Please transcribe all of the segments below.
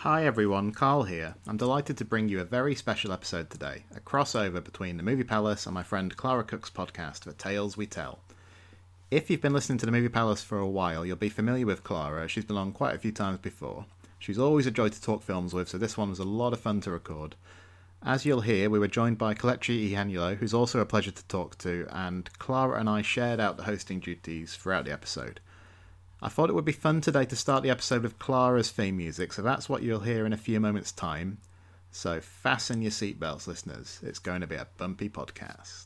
Hi everyone, Carl here. I'm delighted to bring you a very special episode today, a crossover between the Movie Palace and my friend Clara Cook's podcast, The Tales We Tell. If you've been listening to the Movie Palace for a while, you'll be familiar with Clara. She's been on quite a few times before. She's always a joy to talk films with, so this one was a lot of fun to record. As you'll hear, we were joined by Kelechi Iheanacho, who's also a pleasure to talk to, and Clara and I shared out the hosting duties throughout the episode. I thought it would be fun today to start the episode with Clara's theme music, so that's what you'll hear in a few moments' time. So fasten your seatbelts, listeners. It's going to be a bumpy podcast.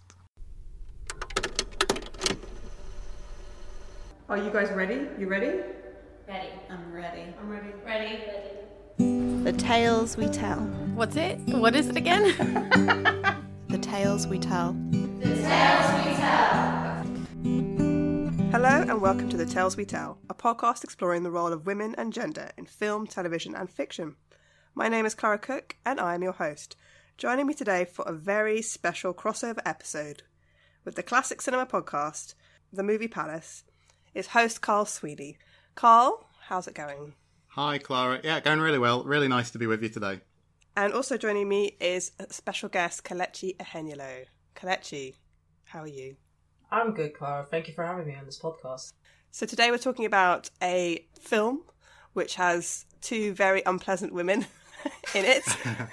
Are you guys ready? You ready? Ready. I'm ready. I'm ready. Ready. The Tales We Tell. What's it? What is it again? The Tales We Tell. The Tales We Tell. Hello and welcome to The Tales We Tell, a podcast exploring the role of women and gender in film, television and fiction. My name is Clara Cook and I am your host. Joining me today for a very special crossover episode with the classic cinema podcast, The Movie Palace, is host Carl Sweeney. Carl, how's it going? Hi Clara. Yeah, going really well. Really nice to be with you today. And also joining me is a special guest, Kelechi Iheanacho. Kelechi, how are you? I'm good, Clara. Thank you for having me on this podcast. So today we're talking about a film which has two very unpleasant women in it.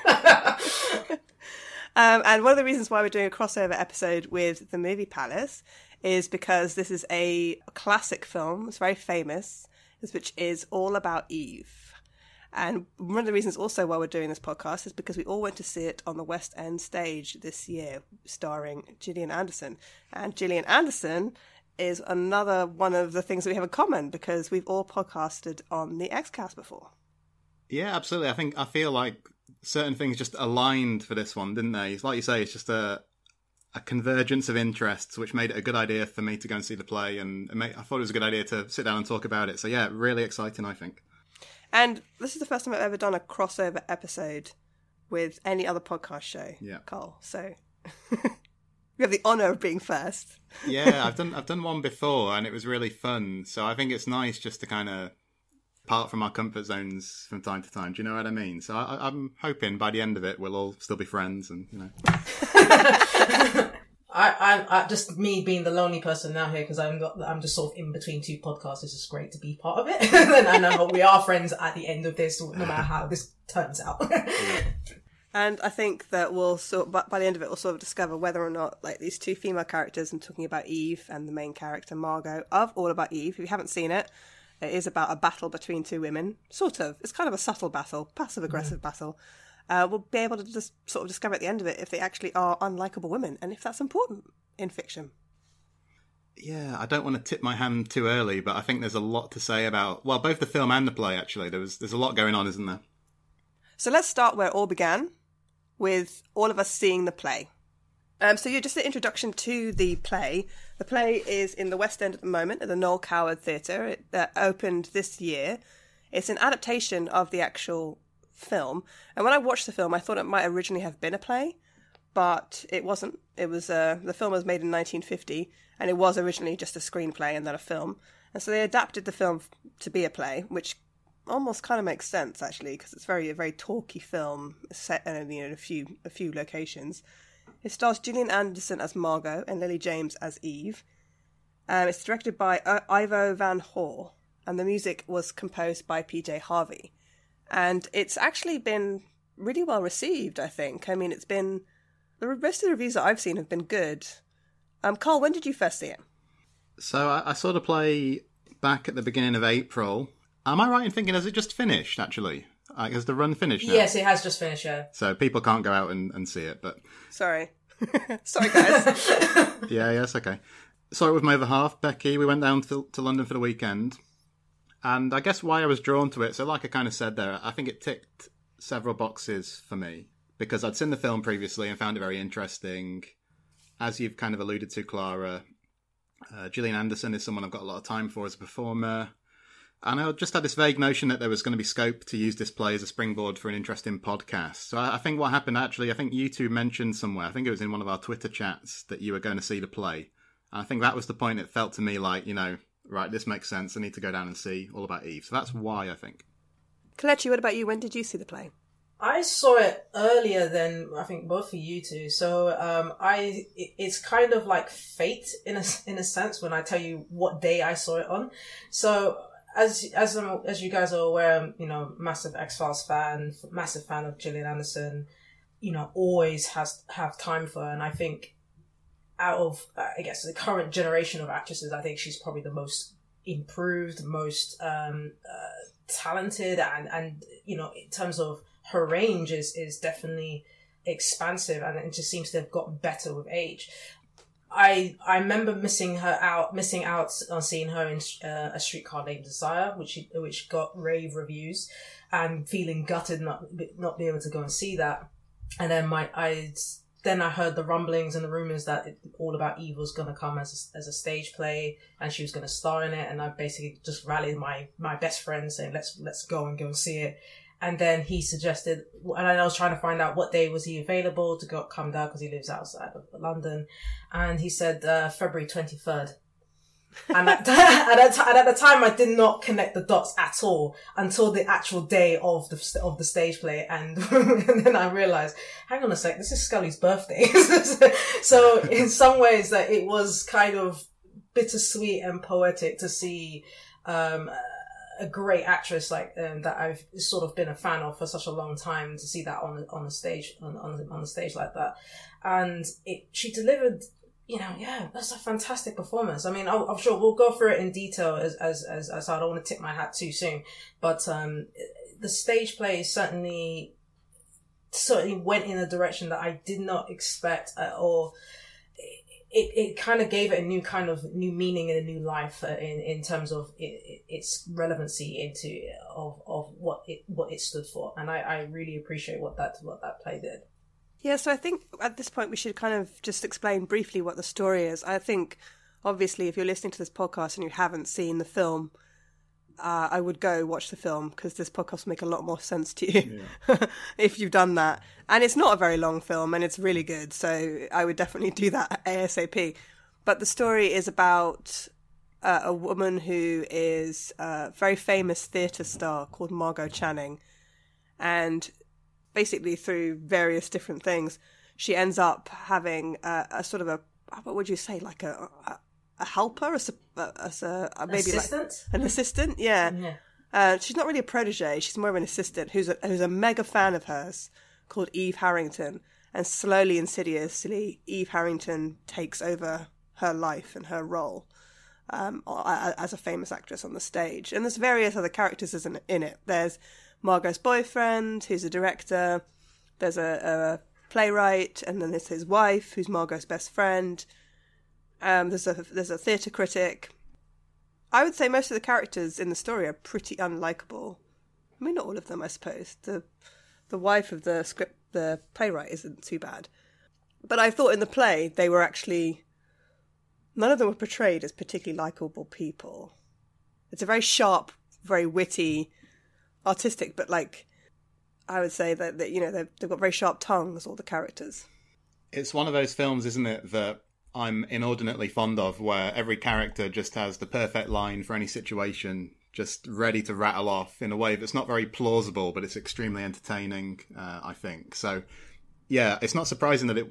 And one of the reasons why we're doing a crossover episode with The Movie Palace is because this is a classic film. It's very famous, which is all about Eve. And one of the reasons also why we're doing this podcast is because we all went to see it on the West End stage this year, starring Gillian Anderson. And Gillian Anderson is another one of the things that we have in common because we've all podcasted on the Xcast before. Yeah, absolutely. I feel like certain things just aligned for this one, didn't they? It's like you say, it's just a convergence of interests, which made it a good idea for me to go and see the play. And I thought it was a good idea to sit down and talk about it. So yeah, really exciting, I think. And this is the first time I've ever done a crossover episode with any other podcast show, Carl. So you have the honour of being first. Yeah, I've done one before and it was really fun. So I think it's nice just to kind of part from our comfort zones from time to time. Do you know what I mean? So I'm hoping by the end of it we'll all still be friends and, you know. I just me being the lonely person now here because I'm just sort of in between two podcasts. It's just great to be part of it, and I know we are friends at the end of this, no matter how this turns out. And I think that by the end of it, we'll sort of discover whether or not like these two female characters, I'm talking about Eve and the main character Margot of All About Eve. If you haven't seen it, it is about a battle between two women. Sort of. It's kind of a subtle battle, passive-aggressive battle. We'll be able to just sort of discover at the end of it if they actually are unlikable women and if that's important in fiction. Yeah, I don't want to tip my hand too early, but I think there's a lot to say about, well, both the film and the play, actually. There's a lot going on, isn't there? So let's start where it all began, with all of us seeing the play. So just the introduction to the play. The play is in the West End at the moment, at the Noel Coward Theatre. It opened this year. It's an adaptation of the actual film, and when I watched the film I thought it might originally have been a play, but it wasn't. It was the film was made in 1950 and it was originally just a screenplay and then a film, and so they adapted the film to be a play, which almost kind of makes sense actually because it's a very talky film set in a few locations. It stars Gillian Anderson as Margot and Lily James as Eve. It's directed by Ivo Van Hor and the music was composed by PJ Harvey. And it's actually been really well received, I think. I mean, the rest of the reviews that I've seen have been good. Carl, when did you first see it? So I saw the play back at the beginning of April. Am I right in thinking, has it just finished, actually? Has the run finished now? Yes, it has just finished, yeah. So people can't go out and see it, but... Sorry. Sorry, guys. Yeah, it's okay. Saw it with my other half, Becky. We went down to London for the weekend. And I guess why I was drawn to it, so like I kind of said there, I think it ticked several boxes for me. Because I'd seen the film previously and found it very interesting. As you've kind of alluded to, Clara, Gillian Anderson is someone I've got a lot of time for as a performer. And I just had this vague notion that there was going to be scope to use this play as a springboard for an interesting podcast. So I think what happened actually, I think you two mentioned somewhere, I think it was in one of our Twitter chats, that you were going to see the play. And I think that was the point. It felt to me like, you know, right, this makes sense. I need to go down and see All About Eve. So that's why, I think. Kelechi, what about you? When did you see the play? I saw it earlier than I think both of you two. So it's kind of like fate in a sense when I tell you what day I saw it on. So as you guys are aware, I'm, massive X-Files fan, massive fan of Gillian Anderson. Always have time for her, and I think out of I guess the current generation of actresses, I think she's probably the most improved, most talented, and in terms of her range is definitely expansive, and it just seems to have gotten better with age. I remember missing out on seeing her in A Streetcar Named Desire, which got rave reviews, and feeling gutted not be able to go and see that. And then I heard the rumblings and the rumors that All About Eve was going to come as a stage play, and she was going to star in it. And I basically just rallied my best friend saying, let's go and see it. And then he suggested, and I was trying to find out what day was he available to come down, because he lives outside of London. And he said February 23rd. And at the time, I did not connect the dots at all until the actual day of the stage play, and then I realized, hang on a sec, this is Scully's birthday. So in some ways, that it was kind of bittersweet and poetic to see a great actress like that I've sort of been a fan of for such a long time, to see that on the stage on the stage like that, and she delivered. That's a fantastic performance. I mean, I'm sure we'll go through it in detail as I don't want to tip my hat too soon, but the stage play certainly went in a direction that I did not expect, or it kind of gave it a new meaning and a new life in terms of its relevancy of what it stood for, and I really appreciate what that play did. Yeah, so I think at this point we should kind of just explain briefly what the story is. I think, obviously, if you're listening to this podcast and you haven't seen the film, I would go watch the film, because this podcast will make a lot more sense to you if you've done that. And it's not a very long film, and it's really good, so I would definitely do that ASAP. But the story is about a woman who is a very famous theatre star called Margot Channing, and basically through various different things, she ends up having a sort of what would you say, like a helper, maybe assistant? Like an assistant, yeah. She's not really a protege; she's more of an assistant who's a mega fan of hers, called Eve Harrington, and slowly, insidiously, Eve Harrington takes over her life and her role as a famous actress on the stage. And there's various other characters in it. There's Margot's boyfriend, who's a director. There's a playwright, and then there's his wife, who's Margot's best friend. There's a theatre critic. I would say most of the characters in the story are pretty unlikable. I mean, not all of them, I suppose. The wife of the playwright isn't too bad. But I thought in the play, they were actually... none of them were portrayed as particularly likeable people. It's a very sharp, very witty, artistic, but I would say that they've got very sharp tongues, all the characters. It's one of those films, isn't it, that I'm inordinately fond of, where every character just has the perfect line for any situation, just ready to rattle off in a way that's not very plausible, but it's extremely entertaining, I think. So, yeah, it's not surprising that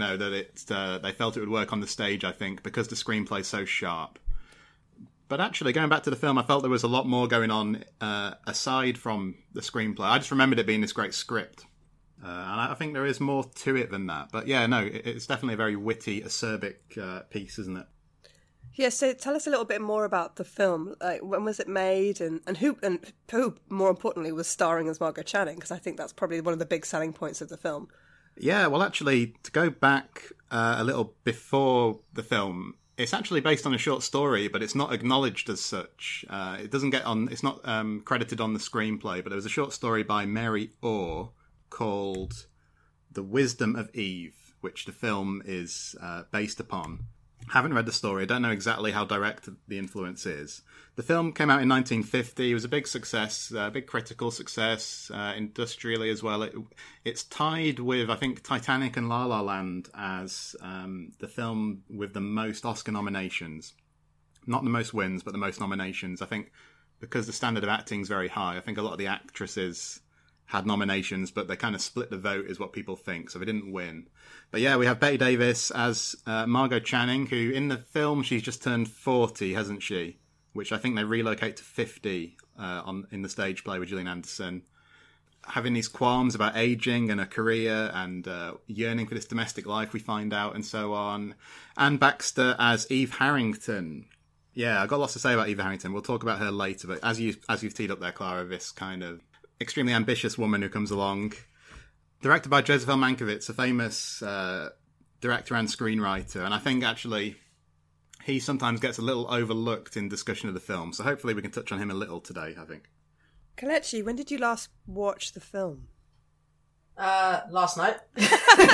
they felt it would work on the stage, I think, because the screenplay's so sharp. But actually, going back to the film, I felt there was a lot more going on aside from the screenplay. I just remembered it being this great script. And I think there is more to it than that. But yeah, no, it's definitely a very witty, acerbic piece, isn't it? Yeah, so tell us a little bit more about the film. Like, when was it made, and who, more importantly, was starring as Margot Channing? Because I think that's probably one of the big selling points of the film. Yeah, well, actually, to go back a little before the film, it's actually based on a short story, but it's not acknowledged as such. It doesn't get on. It's not credited on the screenplay, but there was a short story by Mary Orr called "The Wisdom of Eve," which the film is based upon. Haven't read the story. I don't know exactly how direct the influence is. The film came out in 1950. It was a big success, big critical success, industrially as well. It's tied with, I think, Titanic and La La Land as the film with the most Oscar nominations. Not the most wins, but the most nominations. I think because the standard of acting is very high, I think a lot of the actresses had nominations, but they kind of split the vote, is what people think, so they didn't win. But yeah, we have Bette Davis as Margot Channing, who in the film, she's just turned 40, hasn't she? Which I think they relocate to 50 in the stage play with Gillian Anderson. Having these qualms about aging and a career and yearning for this domestic life, we find out, and so on. Anne Baxter as Eve Harrington. Yeah, I've got lots to say about Eve Harrington. We'll talk about her later, but as you've teed up there, Clara, this kind of extremely ambitious woman who comes along. Directed by Joseph L. Mankiewicz, a famous director and screenwriter, and I think actually he sometimes gets a little overlooked in discussion of the film, so hopefully we can touch on him a little today, I think. Kelechi, when did you last watch the film? Last night. But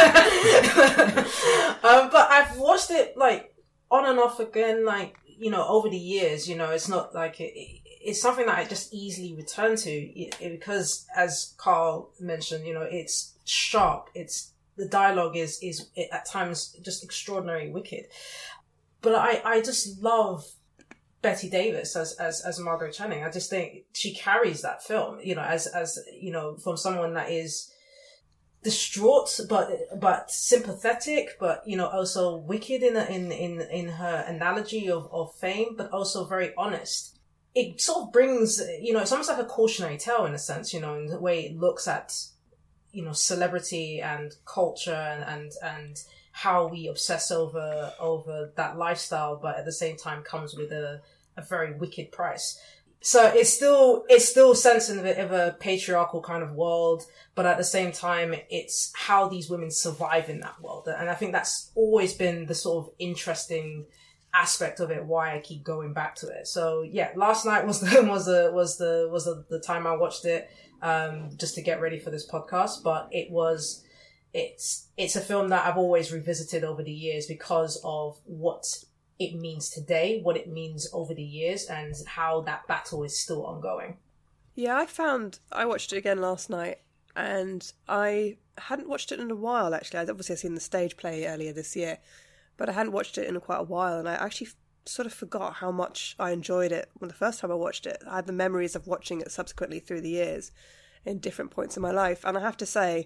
I've watched it like on and off again, like, you know, over the years. You know, it's not like it's something that I just easily return to because, as Carl mentioned, you know, it's sharp. The dialogue is at times just extraordinarily wicked. But I just love Bette Davis as Margot Channing. I just think she carries that film, you know, as you know, from someone that is distraught but sympathetic, but, you know, also wicked in her analogy of fame, but also very honest. It sort of brings, you know, it's almost like a cautionary tale in a sense, you know, in the way it looks at, you know, celebrity and culture and how we obsess over that lifestyle, but at the same time comes with a very wicked price. So it's still sense in a bit of a patriarchal kind of world, but at the same time, it's how these women survive in that world. And I think that's always been the sort of interesting aspect of it, why I keep going back to it. So yeah, last night was the time I watched it, just to get ready for this podcast, but it's a film that I've always revisited over the years because of what it means today, what it means over the years, and how that battle is still ongoing. Yeah, I watched it again last night, and I hadn't watched it in a while, actually. I'd seen the stage play earlier this year, but I hadn't watched it in quite a while, and I actually sort of forgot how much I enjoyed it when the first time I watched it. I had the memories of watching it subsequently through the years in different points in my life, and I have to say,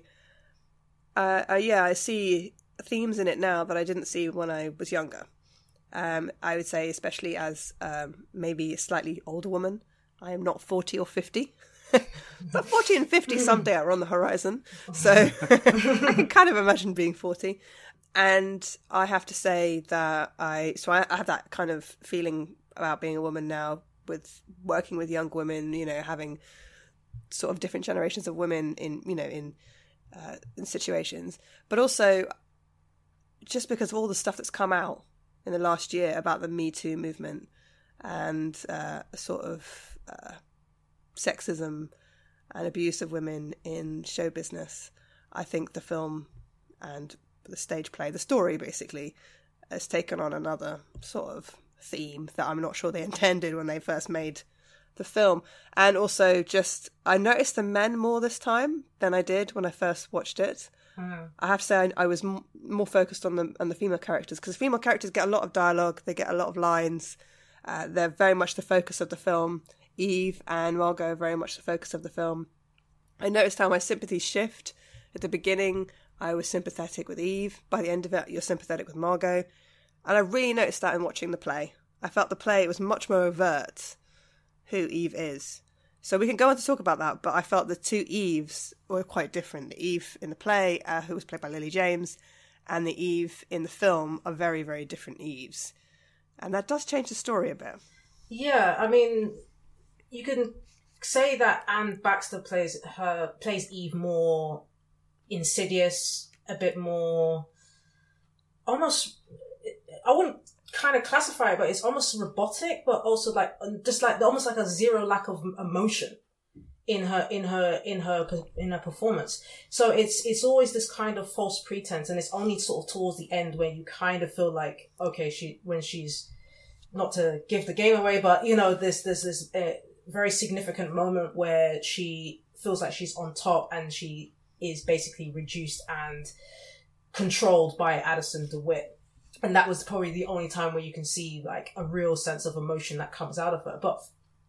I see themes in it now that I didn't see when I was younger. I would say, especially as maybe a slightly older woman. I am not 40 or 50, but 40 and 50 someday are on the horizon. So I can kind of imagine being 40. And I have to say that I have that kind of feeling about being a woman now, with working with young women, you know, having sort of different generations of women in situations, but also just because of all the stuff that's come out in the last year about the Me Too movement and sort of sexism and abuse of women in show business. I think the film and the stage play, the story basically, has taken on another sort of theme that I'm not sure they intended when they first made the film. And also just, I noticed the men more this time than I did when I first watched it. I have to say I was more focused on the female characters, because female characters get a lot of dialogue, they get a lot of lines, they're very much the focus of the film. Eve and Margot are very much the focus of the film. I noticed how my sympathies shift. At the beginning, I was sympathetic with Eve. By the end of it, you're sympathetic with Margot. And I really noticed that in watching the play. I felt the play, it was much more overt who Eve is. So we can go on to talk about that, but I felt the two Eves were quite different. The Eve in the play, who was played by Lily James, and the Eve in the film are very, very different Eves. And that does change the story a bit. Yeah, I mean, you can say that Anne Baxter plays Eve more insidious, a bit more, almost, I wouldn't kind of classify it, but it's almost robotic, but also like just like almost like a zero lack of emotion in her performance. So it's always this kind of false pretense, and it's only sort of towards the end when you kind of feel like, okay, when she's, not to give the game away, but you know, there's this very significant moment where she feels like she's on top, and she is basically reduced and controlled by Addison DeWitt. And that was probably the only time where you can see like a real sense of emotion that comes out of her. But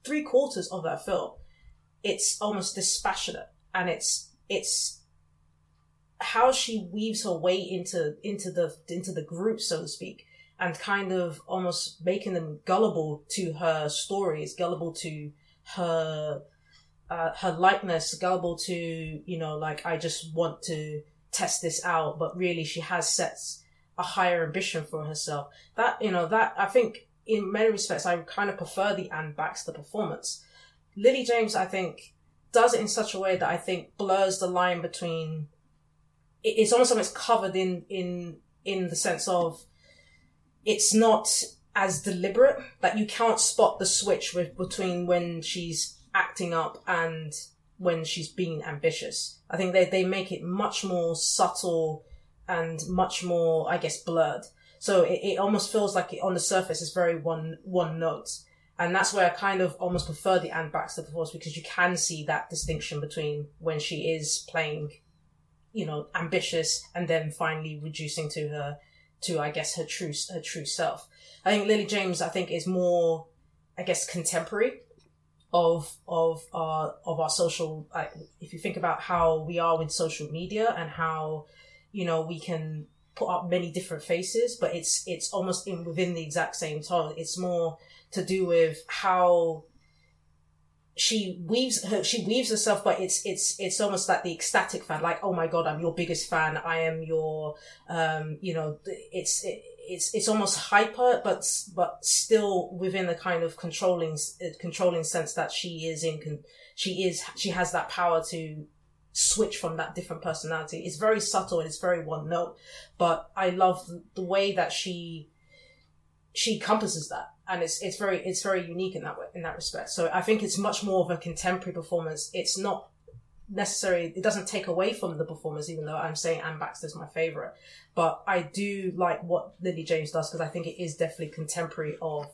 3/4 of that film, it's almost dispassionate, and it's how she weaves her way into the group, so to speak, and kind of almost making them gullible to her stories, gullible to her likeness, gullible to, you know, like, I just want to test this out, but really she has sets a higher ambition for herself. That, you know, that I think in many respects I kind of prefer the Anne Baxter performance. Lily James, I think, does it in such a way that I think blurs the line between, it's almost like it's covered in the sense of it's not as deliberate, that you can't spot the switch between when she's acting up and when she's being ambitious. I think they make it much more subtle and much more, I guess, blurred. So it almost feels like on the surface it's very one note. And that's where I kind of almost prefer the Anne Baxter performance, because you can see that distinction between when she is playing, you know, ambitious, and then finally reducing to I guess her true self. I think Lily James, I think, is more, I guess, contemporary of our social, if you think about how we are with social media and how, you know, we can put up many different faces, but it's almost within the exact same tone. It's more to do with how she weaves herself, but it's almost like the ecstatic fan, like, oh my God, I'm your biggest fan. I am your, you know, it's almost hyper, but still within the kind of controlling sense that she has that power to switch from that different personality. It's very subtle and it's very one note, but I love the way that she encompasses that, and it's very unique in that respect. So I think it's much more of a contemporary performance. It's not necessarily, it doesn't take away from the performance, even though I'm saying Anne Baxter's my favorite. But I do like what Lily James does, because I think it is definitely contemporary of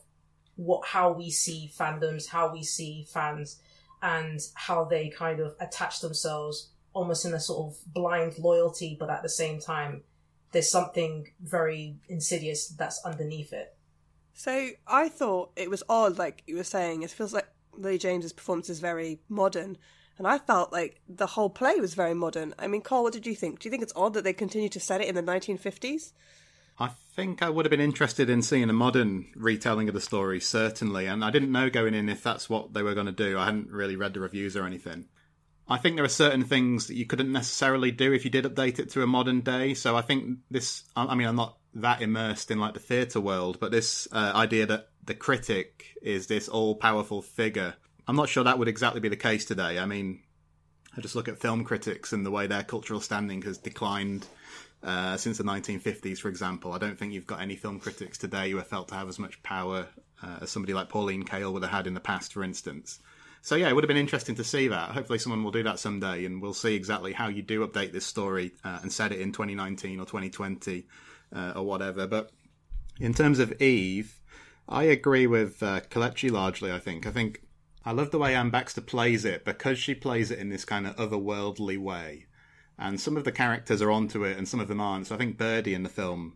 how we see fandoms, how we see fans, and how they kind of attach themselves almost in a sort of blind loyalty, but at the same time, there's something very insidious that's underneath it. So I thought it was odd, like you were saying, it feels like Lily James's performance is very modern, and I felt like the whole play was very modern. I mean, Cole, what did you think? Do you think it's odd that they continue to set it in the 1950s? I think I would have been interested in seeing a modern retelling of the story, certainly, and I didn't know going in if that's what they were going to do. I hadn't really read the reviews or anything. I think there are certain things that you couldn't necessarily do if you did update it to a modern day, so I think this, I mean, I'm not that immersed in like the theatre world, but this idea that the critic is this all-powerful figure, I'm not sure that would exactly be the case today. I mean, I just look at film critics and the way their cultural standing has declined since the 1950s, for example. I don't think you've got any film critics today who are felt to have as much power as somebody like Pauline Kael would have had in the past, for instance. So yeah, it would have been interesting to see that. Hopefully someone will do that someday, and we'll see exactly how you do update this story and set it in 2019 or 2020 or whatever. But in terms of Eve, I agree with Kelechi largely, I think. I love the way Anne Baxter plays it, because she plays it in this kind of otherworldly way. And some of the characters are onto it and some of them aren't. So I think Birdie in the film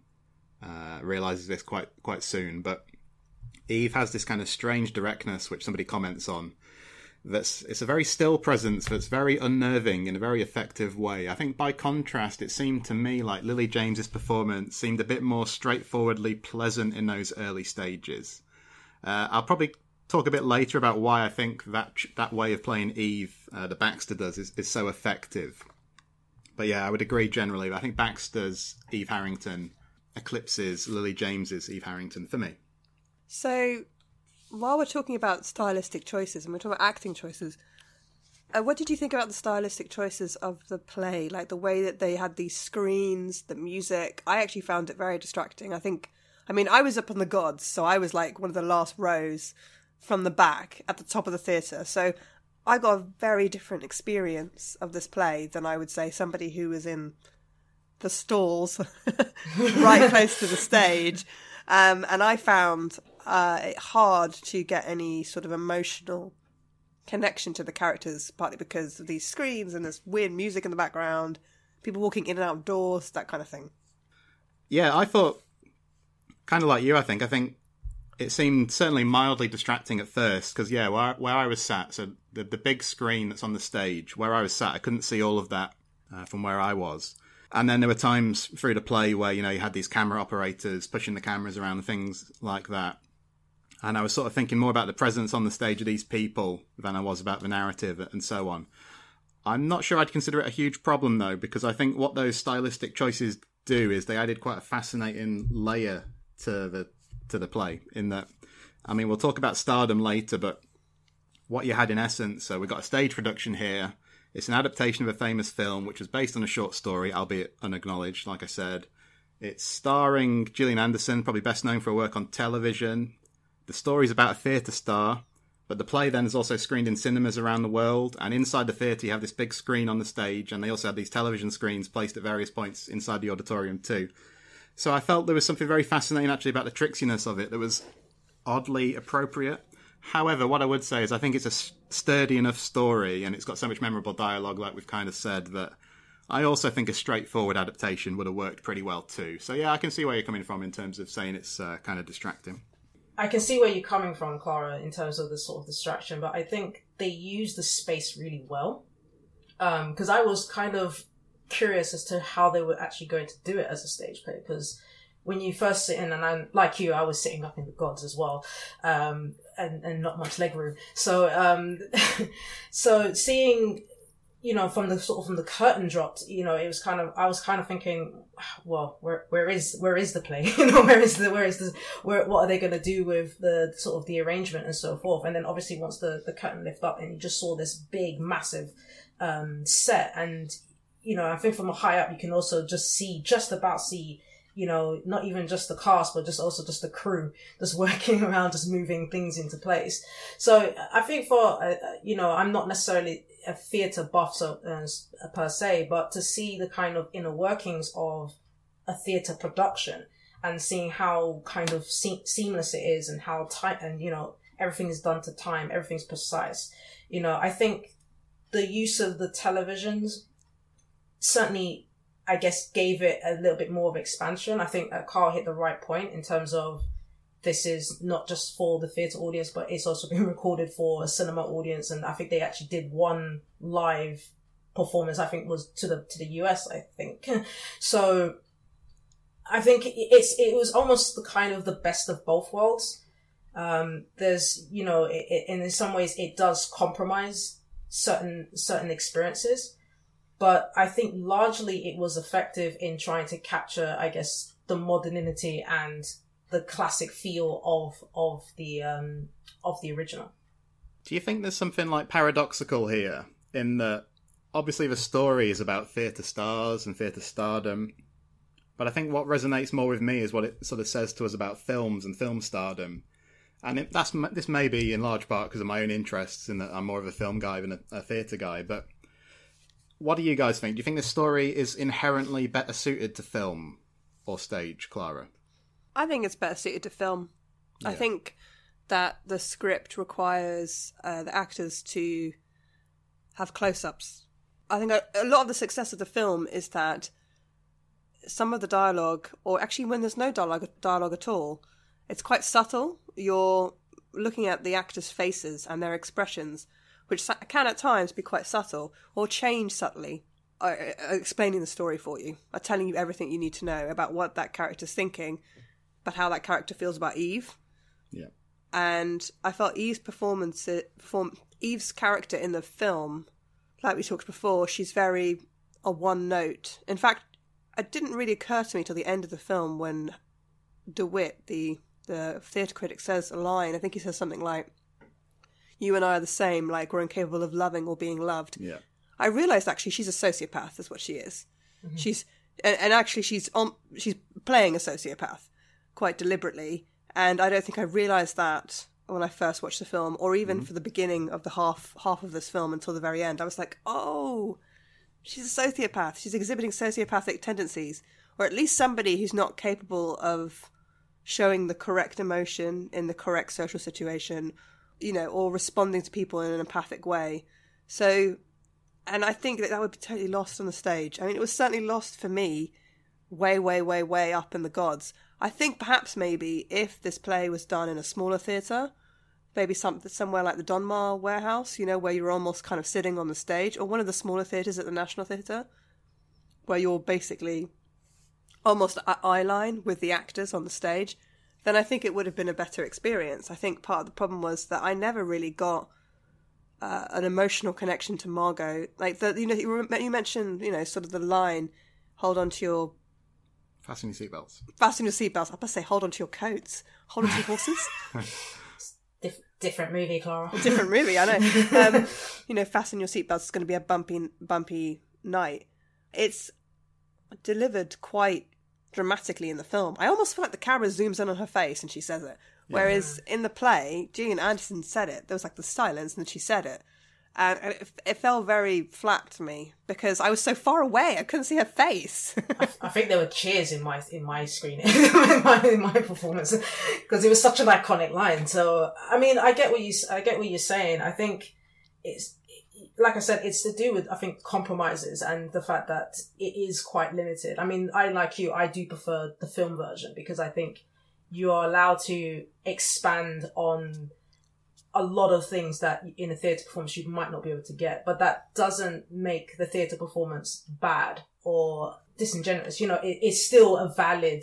realises this quite soon. But Eve has this kind of strange directness, which somebody comments on. It's a very still presence that's very unnerving in a very effective way. I think by contrast, it seemed to me like Lily James's performance seemed a bit more straightforwardly pleasant in those early stages. I'll probably talk a bit later about why I think that way of playing Eve that Baxter does is so effective. But yeah, I would agree generally. I think Baxter's Eve Harrington eclipses Lily James's Eve Harrington for me. So, while we're talking about stylistic choices and we're talking about acting choices, what did you think about the stylistic choices of the play? Like the way that they had these screens, the music. I actually found it very distracting. I was up on the gods, so I was like one of the last rows from the back at the top of the theatre. So I got a very different experience of this play than I would say somebody who was in the stalls right close to the stage. And I found it hard to get any sort of emotional connection to the characters, partly because of these screens and this weird music in the background, people walking in and out of doors, that kind of thing. Yeah, I thought kind of like you, I think It seemed certainly mildly distracting at first, because, yeah, where I was sat, so the big screen that's on the stage, where I was sat, I couldn't see all of that from where I was. And then there were times through the play where, you had these camera operators pushing the cameras around and things like that. And I was sort of thinking more about the presence on the stage of these people than I was about the narrative and so on. I'm not sure I'd consider it a huge problem, though, because I think what those stylistic choices do is they added quite a fascinating layer to the play, in that, I mean, we'll talk about Stardom later, but what you had in essence, so we've got a stage production here. It's an adaptation of a famous film, which was based on a short story, albeit unacknowledged, like I said. It's starring Gillian Anderson, probably best known for her work on television. The story's about a theatre star, but the play then is also screened in cinemas around the world, and inside the theatre you have this big screen on the stage, and they also have these television screens placed at various points inside the auditorium too. So I felt there was something very fascinating actually about the tricksiness of it that was oddly appropriate. However, what I would say is I think it's a sturdy enough story, and it's got so much memorable dialogue, like we've kind of said, that I also think a straightforward adaptation would have worked pretty well too. So yeah, I can see where you're coming from in terms of saying it's kind of distracting. I can see where you're coming from, Clara, in terms of the sort of distraction, but I think they use the space really well. Because I was kind of curious as to how they were actually going to do it as a stage play, because when you first sit in, and I'm like you, I was sitting up in the gods as well, and not much leg room. So, so seeing, from the curtain dropped, it was I was kind of thinking, well, where is the play? What are they going to do with the sort of the arrangement and so forth? And then obviously once the curtain lift up and you just saw this big, massive, set, and, I think from a high up, you can also just about see, not even just the cast, but also the crew just working around, just moving things into place. So I think for, I'm not necessarily a theatre buff per se, but to see the kind of inner workings of a theatre production and seeing how kind of seamless it is and how tight and, everything is done to time, everything's precise. I think the use of the televisions certainly, I guess, gave it a little bit more of expansion. I think Carl hit the right point in terms of this is not just for the theatre audience, but it's also been recorded for a cinema audience. And I think they actually did one live performance, I think was to the US, I think. So I think it was almost the kind of the best of both worlds. There's, in some ways it does compromise certain experiences, but I think largely it was effective in trying to capture, I guess, the modernity and the classic feel of the original. Do you think there's something like paradoxical here in that obviously the story is about theatre stars and theatre stardom, but I think what resonates more with me is what it sort of says to us about films and film stardom. And this may be in large part because of my own interests in that I'm more of a film guy than a theatre guy, but what do you guys think? Do you think this story is inherently better suited to film or stage, Clara? I think it's better suited to film. Yeah. I think that the script requires the actors to have close-ups. I think a lot of the success of the film is that some of the dialogue, or actually when there's no dialogue at all, it's quite subtle. You're looking at the actors' faces and their expressions, which can at times be quite subtle or change subtly, explaining the story for you, or telling you everything you need to know about what that character's thinking, but how that character feels about Eve. Yeah. And I felt Eve's Eve's character in the film, like we talked before, she's very a one note. In fact, it didn't really occur to me till the end of the film when DeWitt, the theatre critic, says a line. I think he says something like, "You and I are the same, like we're incapable of loving or being loved." Yeah. I realised actually she's a sociopath, is what she is. Mm-hmm. She's playing a sociopath quite deliberately, and I don't think I realised that when I first watched the film, or even for the beginning of the half of this film until the very end. I was like, oh, she's a sociopath. She's exhibiting sociopathic tendencies, or at least somebody who's not capable of showing the correct emotion in the correct social situation, or responding to people in an empathic way. So, and I think that would be totally lost on the stage. I mean, it was certainly lost for me way, way, way, way up in the gods. I think perhaps maybe if this play was done in a smaller theatre, maybe somewhere like the Donmar Warehouse, where you're almost kind of sitting on the stage, or one of the smaller theatres at the National Theatre, where you're basically almost at eye line with the actors on the stage, then I think it would have been a better experience. I think part of the problem was that I never really got an emotional connection to Margot. Like, you mentioned, sort of the line, hold on to your... Fasten your seatbelts. Fasten your seatbelts. I must say, hold on to your coats. Hold on to your horses. Different movie, Clara. Different movie, I know. Fasten your seatbelts. It's going to be a bumpy night. It's delivered quite dramatically in the film. I almost feel like the camera zooms in on her face and she says it. Whereas in the play, Gillian Anderson said it. There was like the silence and then she said it. And it felt very flat to me because I was so far away. I couldn't see her face. I think there were cheers in my screening, in my performance, because it was such an iconic line. So, I mean, I get what you're saying. I think it's, like I said, it's to do with, I think, compromises and the fact that it is quite limited. I mean, like you, I do prefer the film version because I think you are allowed to expand on a lot of things that in a theatre performance you might not be able to get, but that doesn't make the theatre performance bad or disingenuous. It's still a valid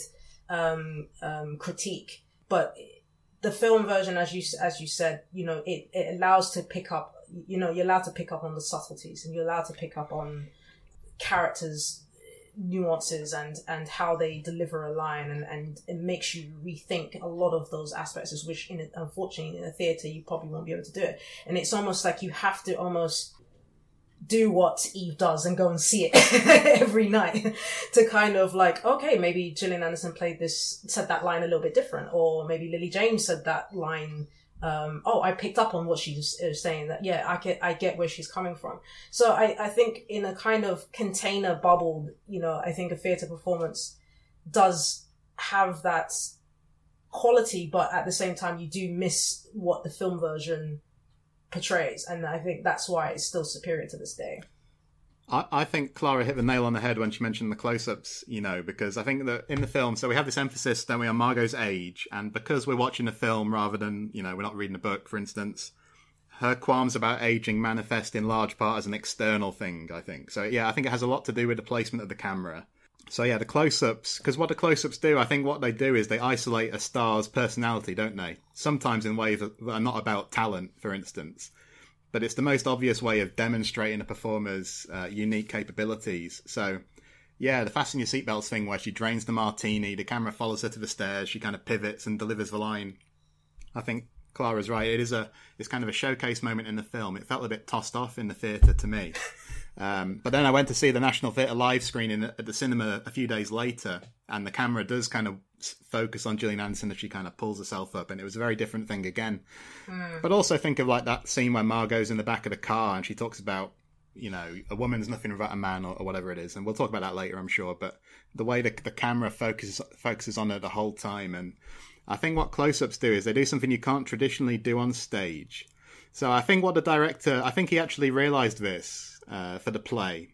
critique, but the film version, as you said, it allows to pick up. You're allowed to pick up on the subtleties, and you're allowed to pick up on characters' nuances and how they deliver a line, and it makes you rethink a lot of those aspects, which unfortunately in a theatre you probably won't be able to do it. And it's almost like you have to almost do what Eve does and go and see it every night to kind of like, okay, maybe Gillian Anderson said that line a little bit different, or maybe Lily James said that line. I picked up on what she was saying, that, yeah, I get where she's coming from. So I think in a kind of container bubble, I think a theatre performance does have that quality, but at the same time, you do miss what the film version portrays. And I think that's why it's still superior to this day. I think Clara hit the nail on the head when she mentioned the close-ups, because I think that in the film, so we have this emphasis, don't we, on Margot's age, and because we're watching a film rather than, we're not reading a book, for instance, her qualms about aging manifest in large part as an external thing, I think. So, yeah, I think it has a lot to do with the placement of the camera. So, yeah, the close-ups, because what the close-ups do, I think what they do is they isolate a star's personality, don't they? Sometimes in ways that are not about talent, for instance. But it's the most obvious way of demonstrating a performer's unique capabilities. So, yeah, the fasten your seatbelts thing where she drains the martini, the camera follows her to the stairs, she kind of pivots and delivers the line. I think Clara's right. It's kind of a showcase moment in the film. It felt a bit tossed off in the theatre to me. But then I went to see the National Theatre live screening at the cinema a few days later, and the camera does kind of focus on Gillian Anderson as she kind of pulls herself up, and it was a very different thing again. But also think of like that scene where Margot's in the back of the car and she talks about, a woman's nothing without a man, or whatever it is, and we'll talk about that later, I'm sure. But the way the camera focuses on her the whole time, and I think what close-ups do is they do something you can't traditionally do on stage. So I think what the director, I think he actually realised this for the play.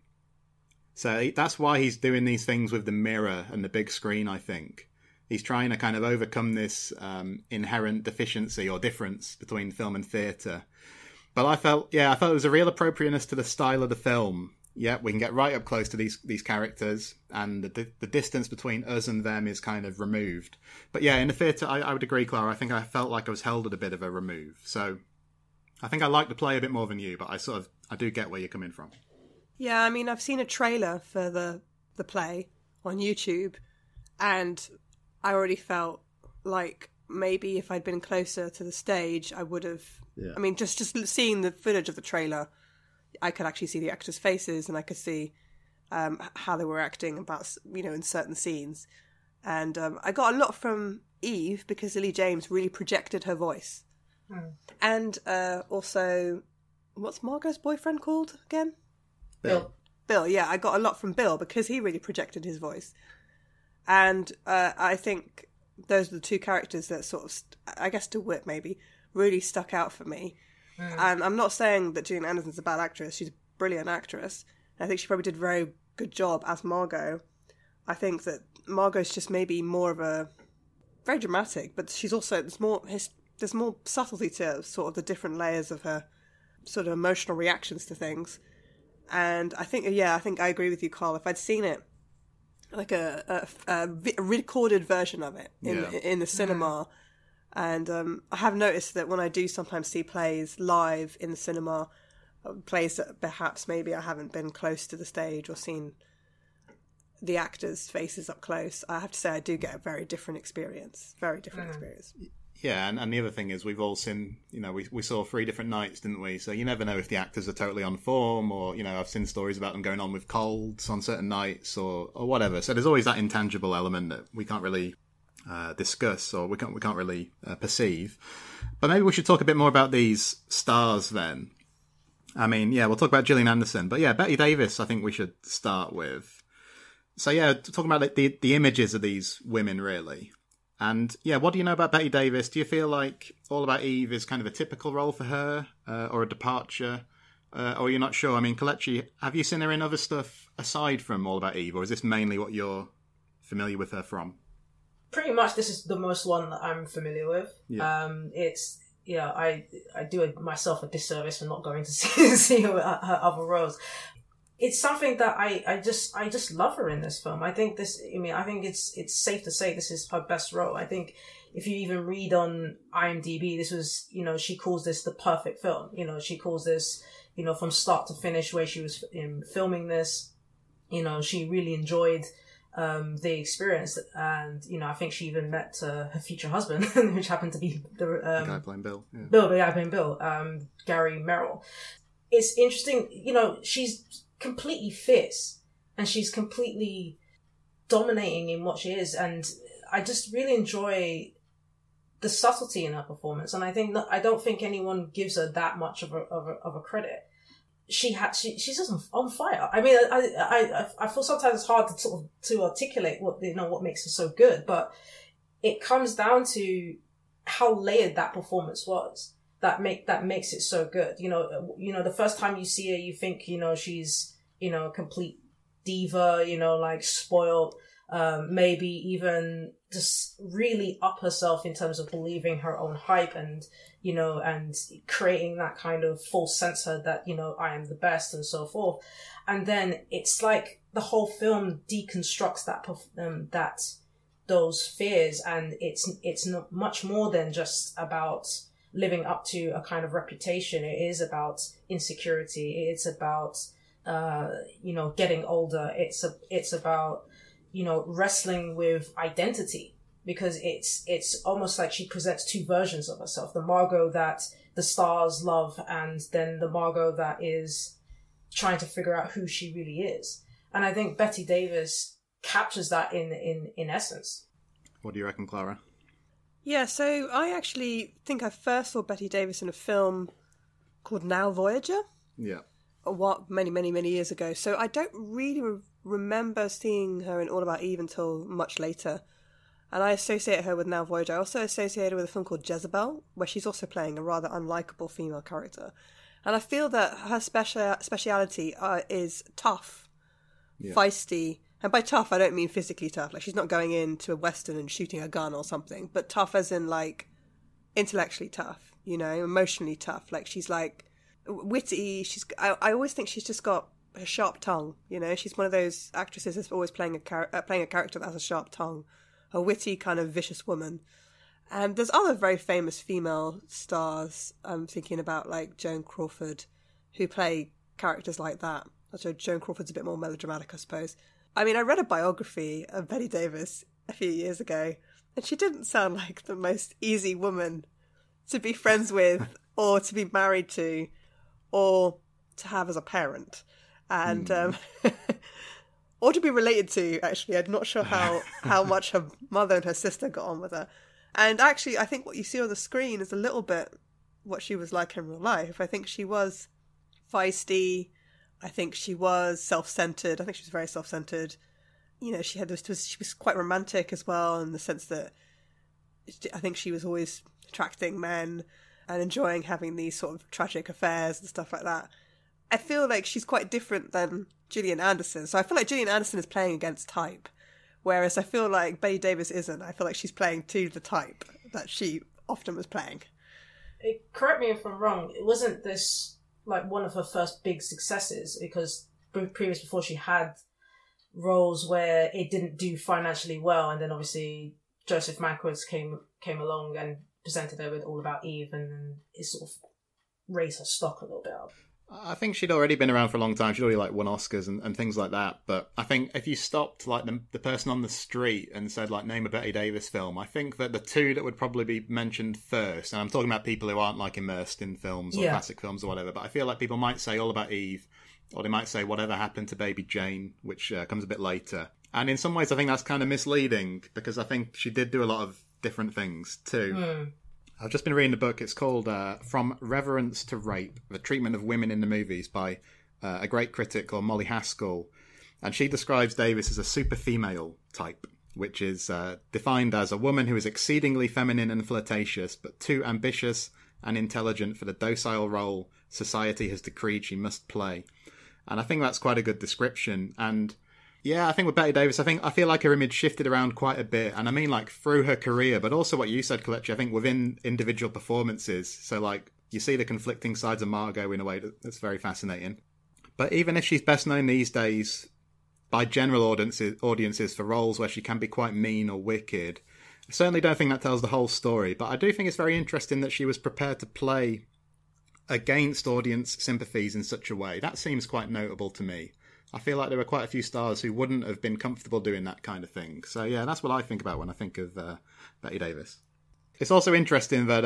So that's why he's doing these things with the mirror and the big screen, I think. He's trying to kind of overcome this inherent deficiency or difference between film and theatre. But I felt there was a real appropriateness to the style of the film. Yeah, we can get right up close to these characters, and the distance between us and them is kind of removed. But yeah, in the theatre, I would agree, Clara. I think I felt like I was held at a bit of a remove. So I think I like the play a bit more than you, but I do get where you're coming from. Yeah, I mean, I've seen a trailer for the play on YouTube, and I already felt like maybe if I'd been closer to the stage, I would have... Yeah. I mean, just seeing the footage of the trailer, I could actually see the actors' faces, and I could see how they were acting about, in certain scenes. And I got a lot from Eve because Lily James really projected her voice. And also, what's Margot's boyfriend called again? Bill. Bill, yeah, I got a lot from Bill because he really projected his voice. And I think those are the two characters that sort of, I guess DeWitt maybe, really stuck out for me. And I'm not saying that Gillian Anderson's a bad actress. She's a brilliant actress. I think she probably did a very good job as Margot. I think that Margot's just maybe more of a very dramatic, but she's also, there's more subtlety to sort of the different layers of her sort of emotional reactions to things. And I think I agree with you, Carl. If I'd seen it, like a recorded version of it in the cinema, and I have noticed that when I do sometimes see plays live in the cinema, plays that perhaps maybe I haven't been close to the stage or seen the actors' faces up close, I have to say I do get a very different experience. Yeah, and the other thing is we've all seen, we saw 3 different nights, didn't we? So you never know if the actors are totally on form, or, I've seen stories about them going on with colds on certain nights or whatever. So there's always that intangible element that we can't really discuss, or we can't really perceive. But maybe we should talk a bit more about these stars then. I mean, yeah, we'll talk about Gillian Anderson, but yeah, Bette Davis I think we should start with. So yeah, talking about the images of these women, really. And yeah, what do you know about Bette Davis? Do you feel like All About Eve is kind of a typical role for her, or a departure, or you're not sure? I mean, Kelechi, have you seen her in other stuff aside from All About Eve, or is this mainly what you're familiar with her from? Pretty much, this is the most one that I'm familiar with. Yeah. I do myself a disservice for not going to see her other roles. It's something that I just love her in this film. I think it's safe to say this is her best role. I think if you even read on IMDb, this was, she calls this the perfect film. She calls this, from start to finish, where she was filming this, she really enjoyed the experience, and I think she even met her future husband, which happened to be the guy playing Bill. Yeah. The guy playing Bill, Gary Merrill. It's interesting, she's completely fierce and she's completely dominating in what she is, and I just really enjoy the subtlety in her performance, and I don't think anyone gives her that much of a credit. She's just on fire. I mean, I feel sometimes it's hard to articulate what makes her so good, but it comes down to how layered that performance was that makes it so good. The first time you see her, you think she's a complete diva, like spoiled, maybe even just really up herself in terms of believing her own hype and creating that kind of false sense of that, I am the best and so forth. And then it's like the whole film deconstructs those fears, and it's not much more than just about living up to a kind of reputation. It is about insecurity. It's about, getting older. It's about, wrestling with identity, because it's almost like she presents 2 versions of herself. The Margot that the stars love, and then the Margot that is trying to figure out who she really is. And I think Bette Davis captures that in essence. What do you reckon, Clara? Yeah, so I actually think I first saw Bette Davis in a film called Now Voyager. Yeah. Many, many, many years ago. So I don't really remember seeing her in All About Eve until much later. And I associate her with Now Voyager. I also associate her with a film called Jezebel, where she's also playing a rather unlikable female character. And I feel that her speciality is tough, feisty. And by tough, I don't mean physically tough. Like, she's not going into a Western and shooting a gun or something. But tough as in, like, intellectually tough, emotionally tough. Like, she's, like, witty. I always think she's just got a sharp tongue, She's one of those actresses that's always playing a character that has a sharp tongue. A witty, kind of vicious woman. And there's other very famous female stars I'm thinking about, like Joan Crawford, who play characters like that. So Joan Crawford's a bit more melodramatic, I suppose. I mean, I read a biography of Bette Davis a few years ago, and she didn't sound like the most easy woman to be friends with, or to be married to, or to have as a parent. And or to be related to, actually. I'm not sure how much her mother and her sister got on with her. And actually, I think what you see on the screen is a little bit what she was like in real life. I think she was feisty. I think she was self-centered. I think she was very self-centered. She was quite romantic as well, in the sense that I think she was always attracting men and enjoying having these sort of tragic affairs and stuff like that. I feel like she's quite different than Gillian Anderson. So I feel like Gillian Anderson is playing against type, Whereas I feel like Bette Davis isn't. I feel like she's playing to the type that she often was playing. Correct me if I'm wrong, it wasn't this like one of her first big successes, because previous before she had roles where it didn't do financially well, and then obviously Joseph Mankiewicz came along and presented her with All About Eve, and it sort of raised her stock a little bit up. I think she'd already been around for a long time. She'd already like won Oscars and things like that. But I think if you stopped like the person on the street and said like name a Bette Davis film, I think that the two that would probably be mentioned first, and I'm talking about people who aren't like immersed in films or classic films or whatever, but I feel like people might say All About Eve, or they might say Whatever Happened to Baby Jane, which comes a bit later. And in some ways I think that's kind of misleading, because I think she did do a lot of different things too. I've just been reading the book. It's called From Reverence to Rape, The Treatment of Women in the Movies by a great critic called Molly Haskell. And she describes Davis as a super female type, which is defined as a woman who is exceedingly feminine and flirtatious, but too ambitious and intelligent for the docile role society has decreed she must play. And I think that's quite a good description. And yeah, I think with Bette Davis, I feel like her image shifted around quite a bit. And I mean, like, through her career, but also what you said, Kelechi, I think within individual performances. So, like, you see the conflicting sides of Margot in a way that's very fascinating. But even if she's best known these days by general audiences for roles where she can be quite mean or wicked, I certainly don't think that tells the whole story. But I do think it's very interesting that she was prepared to play against audience sympathies in such a way. That seems quite notable to me. I feel like there were quite a few stars who wouldn't have been comfortable doing that kind of thing. So yeah, that's what I think about when I think of Bette Davis. It's also interesting that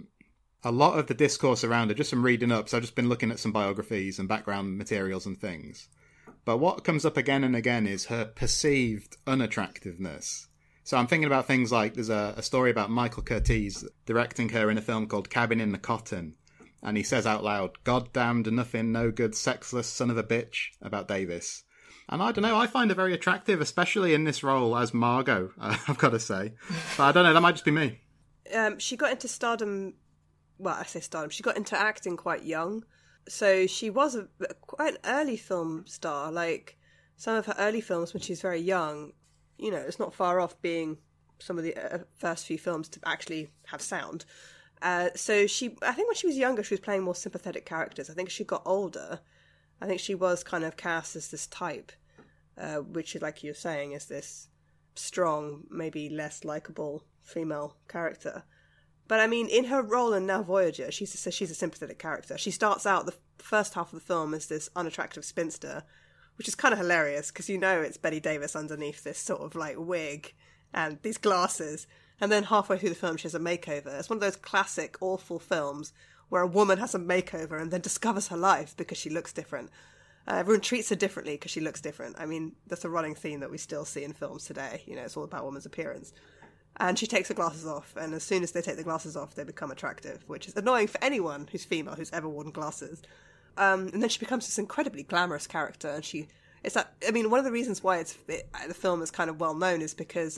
a lot of the discourse around it, just from reading up, so I've just been looking at some biographies and background materials and things. But what comes up again and again is her perceived unattractiveness. So I'm thinking about things like, there's a story about Michael Curtiz directing her in a film called Cabin in the Cotton. And he says out loud, "Goddamned nothing, no good, sexless son of a bitch," about Davis. And I don't know, I find her very attractive, especially in this role as Margot, I've got to say. But I don't know, that might just be me. She got into stardom, well, I say stardom, she got into acting quite young. So she was quite an early film star. Like, some of her early films when she was very young, you know, it's not far off being some of the first few films to actually have sound. So I think when she was younger, she was playing more sympathetic characters. I think as she got older, I think she was kind of cast as this type, which, like you're saying, is this strong, maybe less likable female character. But I mean, in her role in Now Voyager, she's a sympathetic character. She starts out the first half of the film as this unattractive spinster, which is kind of hilarious because you know it's Bette Davis underneath this sort of like wig and these glasses. And then halfway through the film, she has a makeover. It's one of those classic, awful films where a woman has a makeover and then discovers her life because she looks different. Everyone treats her differently because she looks different. I mean, that's a running theme that we still see in films today. You know, it's all about women's appearance. And she takes her glasses off, and as soon as they take the glasses off, they become attractive, which is annoying for anyone who's female who's ever worn glasses. And then she becomes this incredibly glamorous character, and one of the reasons why the film is kind of well known is because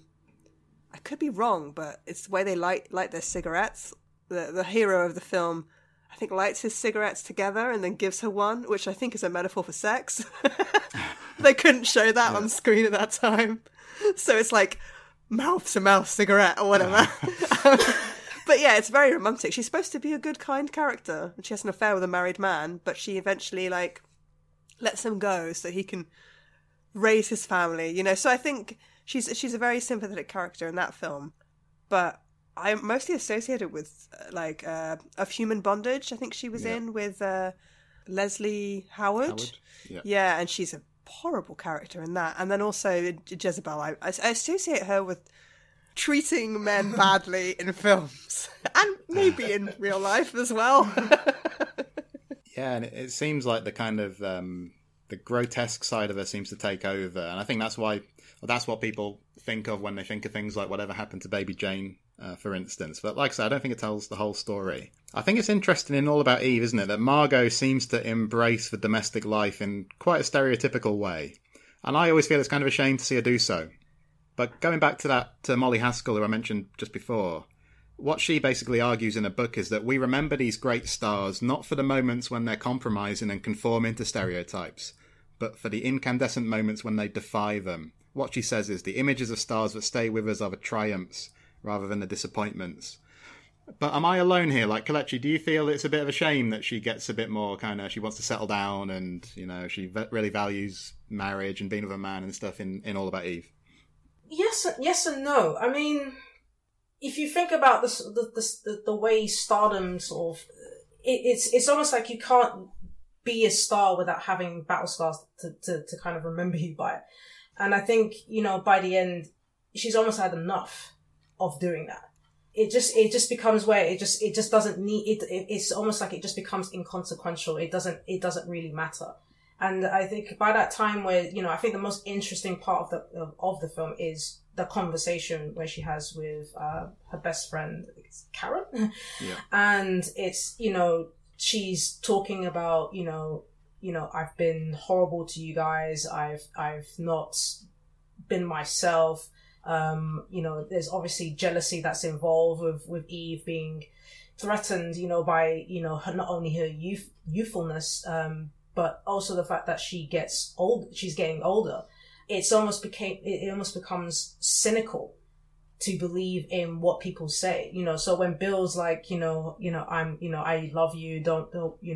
I could be wrong, but it's the way they light their cigarettes. The hero of the film, I think, lights his cigarettes together and then gives her one, which I think is a metaphor for sex. They couldn't show that on screen at that time. So it's like mouth-to-mouth cigarette or whatever. But yeah, it's very romantic. She's supposed to be a good, kind character. And she has an affair with a married man, but she eventually, like, lets him go so he can raise his family, you know. So I think she's a very sympathetic character in that film. But I'm mostly associated with, Of Human Bondage, I think she was in, with Leslie Howard. Yeah, and she's a horrible character in that. And then also Jezebel, I associate her with treating men badly in films. And maybe in real life as well. Yeah, and it seems like the kind of the grotesque side of her seems to take over. And I think that's what people think of when they think of things like Whatever Happened to Baby Jane, for instance. But like I said, I don't think it tells the whole story. I think it's interesting in All About Eve, isn't it, that Margot seems to embrace the domestic life in quite a stereotypical way. And I always feel it's kind of a shame to see her do so. But going back to Molly Haskell, who I mentioned just before, what she basically argues in a book is that we remember these great stars not for the moments when they're compromising and conforming to stereotypes, but for the incandescent moments when they defy them. What she says is, the images of stars that stay with us are the triumphs rather than the disappointments. But am I alone here? Like, Kelechi, do you feel it's a bit of a shame that she gets a bit more kind of, she wants to settle down and, you know, she really values marriage and being with a man and stuff in All About Eve? Yes and no. I mean, if you think about the way stardom sort of, it's almost like you can't be a star without having battle scars to kind of remember you by it. And I think, you know, by the end, she's almost had enough of doing that. It just becomes where it just doesn't need it. It's almost like it just becomes inconsequential. It doesn't really matter. And I think by that time where, you know, I think the most interesting part of the film is the conversation where she has with her best friend, it's Karen. Yeah. And it's, you know, she's talking about, you know, I've been horrible to you guys. I've not been myself. You know, there's obviously jealousy that's involved with Eve being threatened, you know, by, you know, not only her youthfulness, but also the fact that she's getting older. It almost becomes cynical to believe in what people say, you know. So when Bill's like, I love you, don't,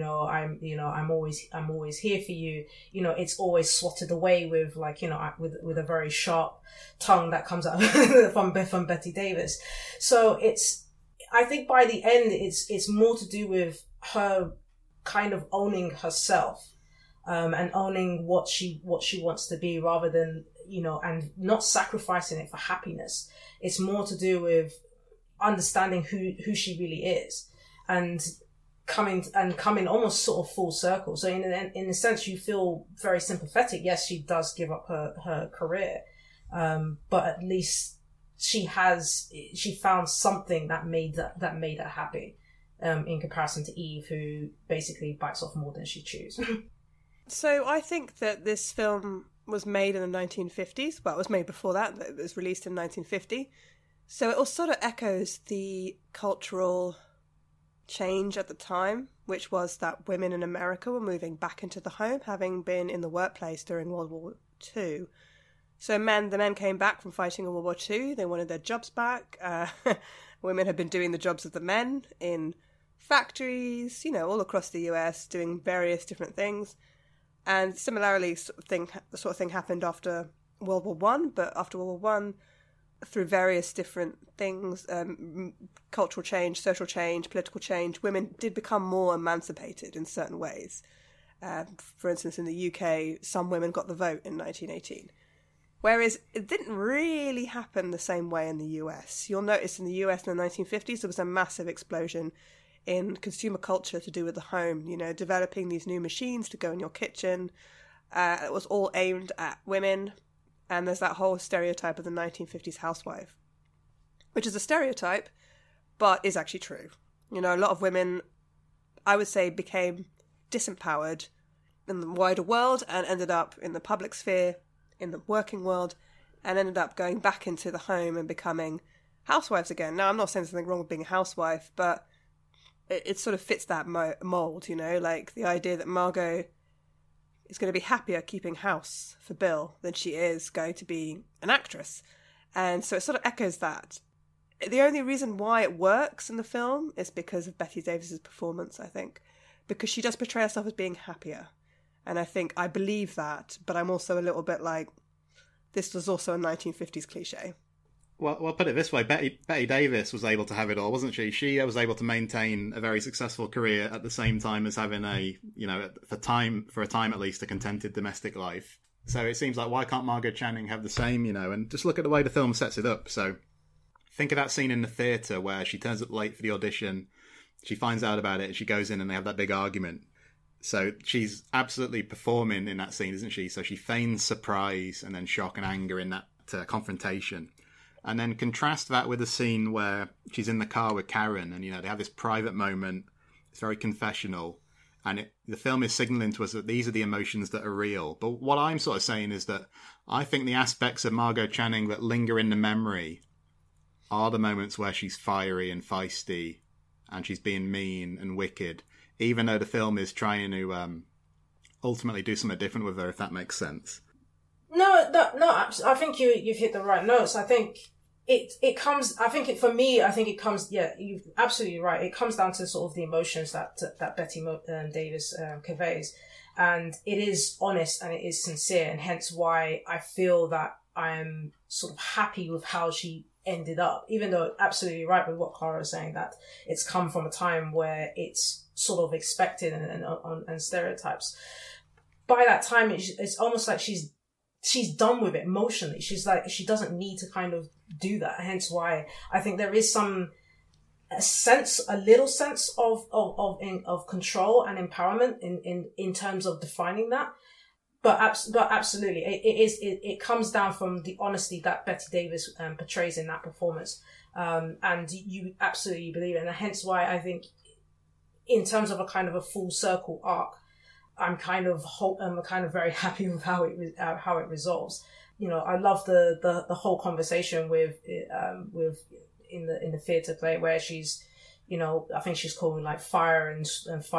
I'm always here for you, you know, it's always swatted away with, like, you know, with a very sharp tongue that comes out from Betty Davis. So I think by the end, it's more to do with her kind of owning herself, and owning what she wants to be, rather than, you know, and not sacrificing it for happiness. It's more to do with understanding who she really is, and coming almost sort of full circle. So in a sense, you feel very sympathetic. Yes, she does give up her career, but at least she found something that made her happy, in comparison to Eve, who basically bites off more than she chews. So I think that this film was made in the 1950s. Well, it was made before that. It was released in 1950. So it all sort of echoes the cultural change at the time, which was that women in America were moving back into the home, having been in the workplace during World War II. So the men came back from fighting in World War II. They wanted their jobs back. Women had been doing the jobs of the men in factories, you know, all across the US, doing various different things. And similarly, the sort of thing happened after World War One, but after World War One, through various different things, cultural change, social change, political change, women did become more emancipated in certain ways. For instance, in the UK, some women got the vote in 1918. Whereas it didn't really happen the same way in the US. You'll notice in the US in the 1950s, there was a massive explosion in consumer culture to do with the home, you know, developing these new machines to go in your kitchen. It was all aimed at women. And there's that whole stereotype of the 1950s housewife, which is a stereotype, but is actually true. You know, a lot of women, I would say, became disempowered in the wider world and ended up in the public sphere, in the working world, and ended up going back into the home and becoming housewives again. Now, I'm not saying there's something wrong with being a housewife, but it sort of fits that mold, you know, like the idea that Margot is going to be happier keeping house for Bill than she is going to be an actress. And so it sort of echoes that. The only reason why it works in the film is because of Betty Davis's performance, I think, because she does portray herself as being happier. And I think I believe that, but I'm also a little bit like, this was also a 1950s cliche. Well, put it this way, Betty Davis was able to have it all, wasn't she? She was able to maintain a very successful career at the same time as having a, you know, for a time at least, a contented domestic life. So it seems like, why can't Margot Channing have the same, you know? And just look at the way the film sets it up. So think of that scene in the theatre where she turns up late for the audition, she finds out about it, and she goes in and they have that big argument. So she's absolutely performing in that scene, isn't she? So she feigns surprise and then shock and anger in that confrontation. And then contrast that with a scene where she's in the car with Karen and, you know, they have this private moment. It's very confessional. And the film is signalling to us that these are the emotions that are real. But what I'm sort of saying is that I think the aspects of Margot Channing that linger in the memory are the moments where she's fiery and feisty and she's being mean and wicked, even though the film is trying to ultimately do something different with her, if that makes sense. No. I think you've hit the right notes. I think it comes. I think for me, it comes. Yeah, you're absolutely right. It comes down to sort of the emotions that Betty Davis conveys, and it is honest and it is sincere, and hence why I feel that I'm sort of happy with how she ended up. Even though absolutely right with what Clara is saying, that it's come from a time where it's sort of expected and stereotypes. By that time, it's almost like she's done with it emotionally. She's like, she doesn't need to kind of do that. Hence why I think there is a little sense of control and empowerment in terms of defining that. But absolutely, it comes down from the honesty that Betty Davis portrays in that performance. And you absolutely believe it. And hence why I think in terms of a kind of a full circle arc, I'm kind of very happy with how it resolves. You know, I love the whole conversation with in the theatre play where she's, you know, I think she's calling like fire and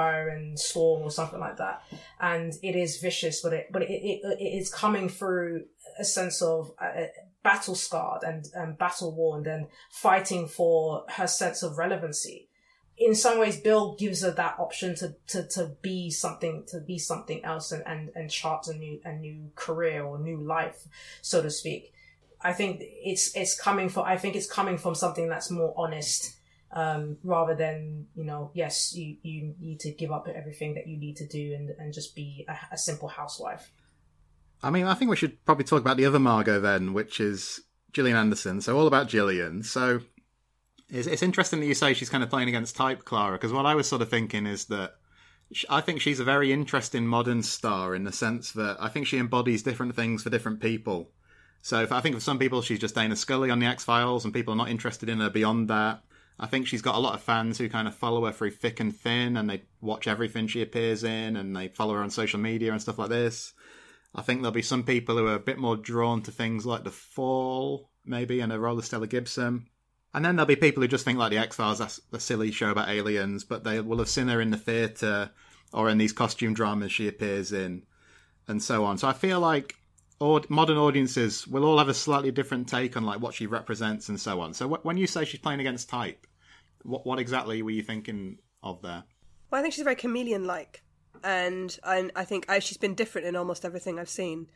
storm or something like that, and it is vicious, but it is coming through a sense of battle scarred and battle worn and fighting for her sense of relevancy. In some ways, Bill gives her that option to be something else and chart a new career or new life, so to speak. I think it's coming from something that's more honest, rather than, you know, yes, you need to give up everything that you need to do and just be a simple housewife. I mean, I think we should probably talk about the other Margot then, which is Gillian Anderson. So all about Gillian. So it's interesting that you say she's kind of playing against type, Clara, because what I was sort of thinking is that I think she's a very interesting modern star in the sense that I think she embodies different things for different people. So I think for some people, she's just Dana Scully on the X-Files and people are not interested in her beyond that. I think she's got a lot of fans who kind of follow her through thick and thin and they watch everything she appears in and they follow her on social media and stuff like this. I think there'll be some people who are a bit more drawn to things like The Fall, maybe, and her role as Stella Gibson. And then there'll be people who just think like the X-Files, that's a silly show about aliens, but they will have seen her in the theatre or in these costume dramas she appears in and so on. So I feel like modern audiences will all have a slightly different take on like what she represents and so on. So when you say she's playing against type, what exactly were you thinking of there? Well, I think she's very chameleon-like, and I think she's been different in almost everything I've seen.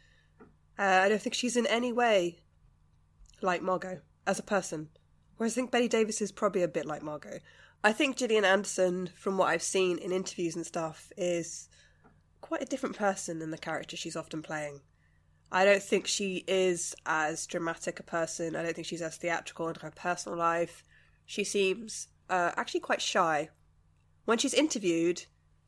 I don't think she's in any way like Margot as a person, whereas I think Betty Davis is probably a bit like Margot. I think Gillian Anderson, from what I've seen in interviews and stuff, is quite a different person than the character she's often playing. I don't think she is as dramatic a person. I don't think she's as theatrical in her personal life. She seems actually quite shy. When she's interviewed,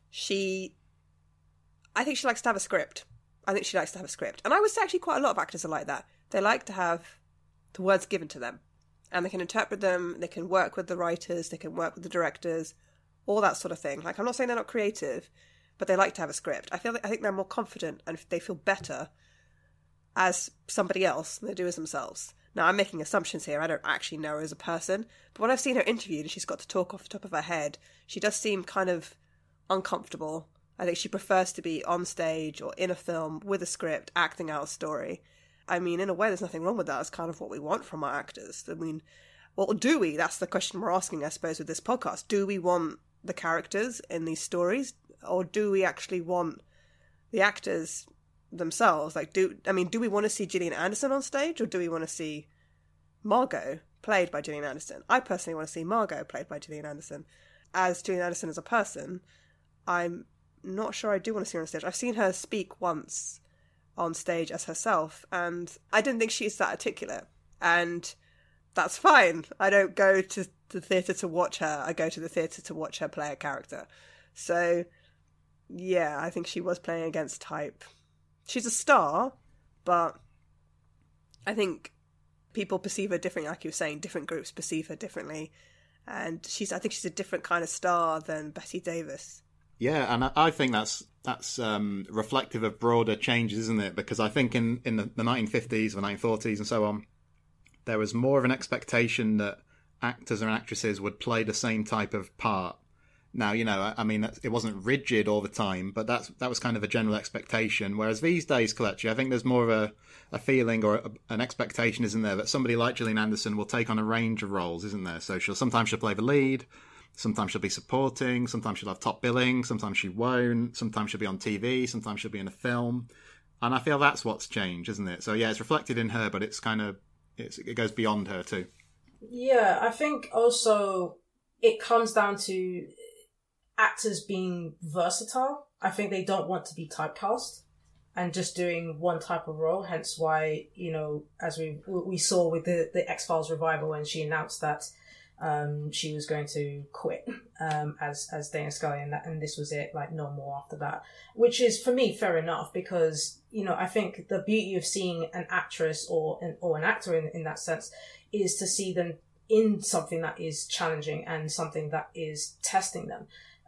I think she likes to have a script. And I would say actually quite a lot of actors are like that. They like to have the words given to them. And they can interpret them, they can work with the writers, they can work with the directors, all that sort of thing. Like, I'm not saying they're not creative, but they like to have a script. I think they're more confident and they feel better as somebody else than they do as themselves. Now, I'm making assumptions here. I don't actually know her as a person. But when I've seen her interviewed and she's got to talk off the top of her head, she does seem kind of uncomfortable. I think she prefers to be on stage or in a film with a script, acting out a story. I mean, in a way, there's nothing wrong with that. It's kind of what we want from our actors. I mean, well, do we? That's the question we're asking, I suppose, with this podcast. Do we want the characters in these stories? Or do we actually want the actors themselves? Like, do we want to see Gillian Anderson on stage, or do we want to see Margot played by Gillian Anderson? I personally want to see Margot played by Gillian Anderson. As Gillian Anderson as a person, I'm not sure I do want to see her on stage. I've seen her speak once on stage as herself, and I didn't think she's that articulate, and that's fine. I don't go to the theatre to watch her. I go to the theatre to watch her play a character. So, yeah, I think she was playing against type. She's a star, but I think people perceive her differently, like you were saying. Different groups perceive her differently, and I think she's a different kind of star than Betty Davis. Yeah, and I think that's reflective of broader changes, isn't it? Because I think in the 1950s or 1940s and so on, there was more of an expectation that actors and actresses would play the same type of part Now, I mean, it wasn't rigid all the time, but that was kind of a general expectation. Whereas these days, Kelechi, I think there's more of a feeling or an expectation, isn't there, that somebody like Gillian Anderson will take on a range of roles, isn't there? So sometimes she'll play the lead, sometimes she'll be supporting, sometimes she'll have top billing, sometimes she won't, sometimes she'll be on TV, sometimes she'll be in a film. And I feel that's what's changed, isn't it? So yeah, it's reflected in her, but it's kind of, it goes beyond her too. Yeah, I think also it comes down to actors being versatile. I think they don't want to be typecast and just doing one type of role. Hence why, as we saw with the X-Files revival when she announced that she was going to quit as Dana Scully, and this was it, like no more after that. Which is, for me, fair enough, because, I think the beauty of seeing an actress or an actor in that sense is to see them in something that is challenging and something that is testing them.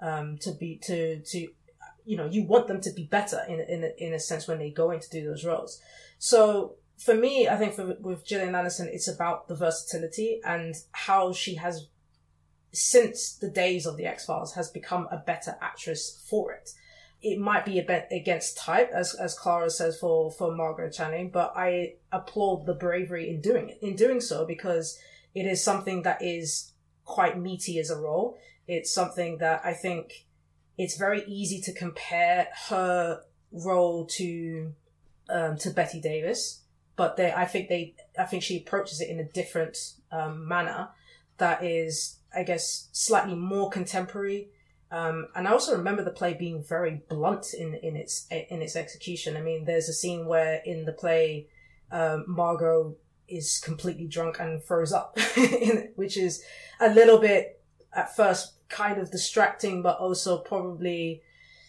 You want them to be better in a sense when they go in to do those roles. So for me, I think with Gillian Anderson, it's about the versatility and how she has, since the days of the X-Files, has become a better actress for it. It might be a bit against type, as Clara says for Margot Channing, but I applaud the bravery in doing it. In doing so, because it is something that is quite meaty as a role. It's something that I think it's very easy to compare her role to Bette Davis, but I think she approaches it in a different manner that is, I guess, slightly more contemporary. And I also remember the play being very blunt in its execution. I mean, there's a scene where in the play, Margot is completely drunk and throws up, which is a little bit at first kind of distracting, but also probably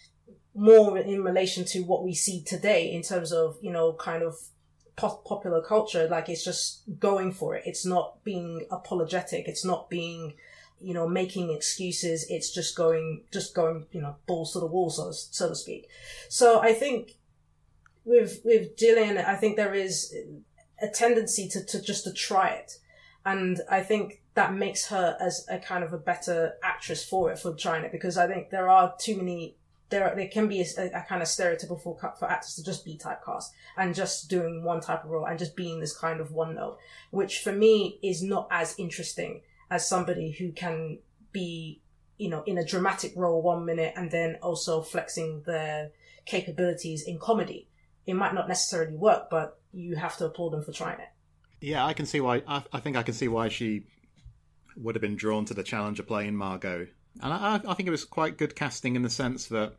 more in relation to what we see today in terms of, kind of popular culture. Like, it's just going for it. It's not being apologetic. It's not being, making excuses. It's just going, balls to the wall, so to speak. So I think with Gillian, I think there is a tendency to try it. And I think that makes her as a kind of a better actress for trying it, because I think there are too many, there can be a kind of stereotypical for actors to just be typecast and just doing one type of role and just being this kind of one note, which for me is not as interesting as somebody who can be, in a dramatic role 1 minute and then also flexing their capabilities in comedy. It might not necessarily work, but you have to applaud them for trying it. Yeah, I can see why. I think I can see why she would have been drawn to the challenge of playing Margot. And I think it was quite good casting in the sense that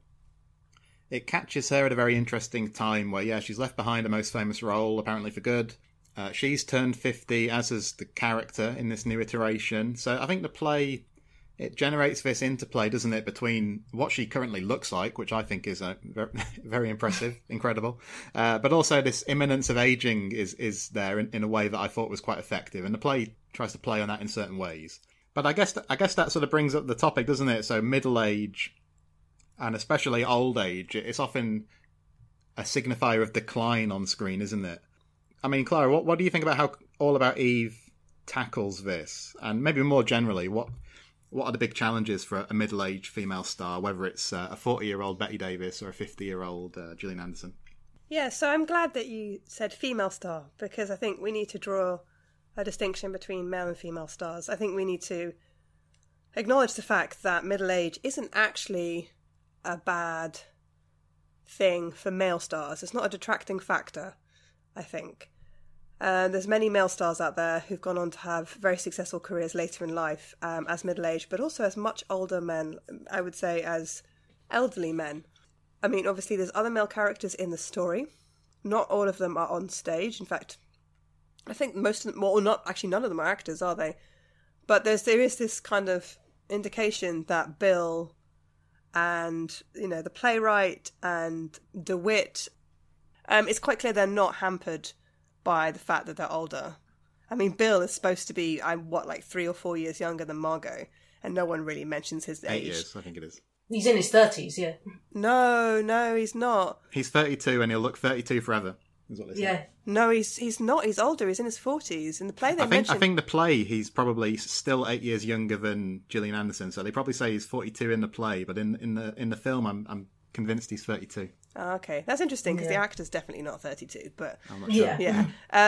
it catches her at a very interesting time where, yeah, she's left behind her most famous role, apparently for good. She's turned 50, as is the character in this new iteration. So I think the play, it generates this interplay, doesn't it, between what she currently looks like, which I think is very, very impressive, incredible, but also this imminence of aging is there in a way that I thought was quite effective, and the play tries to play on that in certain ways. But I guess that sort of brings up the topic, doesn't it? So middle age, and especially old age, it's often a signifier of decline on screen, isn't it? I mean, Clara, what do you think about how All About Eve tackles this, and maybe more generally, what are the big challenges for a middle-aged female star, whether it's a 40-year-old Bette Davis or a 50-year-old Gillian Anderson? Yeah, so I'm glad that you said female star, because I think we need to draw a distinction between male and female stars. I think we need to acknowledge the fact that middle age isn't actually a bad thing for male stars. It's not a detracting factor, I think. There's many male stars out there who've gone on to have very successful careers later in life as middle-aged, but also as much older men, I would say as elderly men. I mean, obviously there's other male characters in the story. Not all of them are on stage. In fact, I think most of them, well, not actually none of them are actors, are they? But there is this kind of indication that Bill and, the playwright and DeWitt, it's quite clear they're not hampered by the fact that they're older. I mean, Bill is supposed to be, 3 or 4 years younger than Margot, and no one really mentions his age. 8 years, I think it is. He's in his 30s, yeah. No, he's not. He's 32 and he'll look 32 forever. is what they say. Yeah. No, he's not. He's older. He's in his 40s. In the play, they mention... I think the play, he's probably still 8 years younger than Gillian Anderson. So they probably say he's 42 in the play, but in the film, I'm convinced he's 32. Oh, okay, that's interesting because the actor's definitely not 32, but I'm not sure. yeah.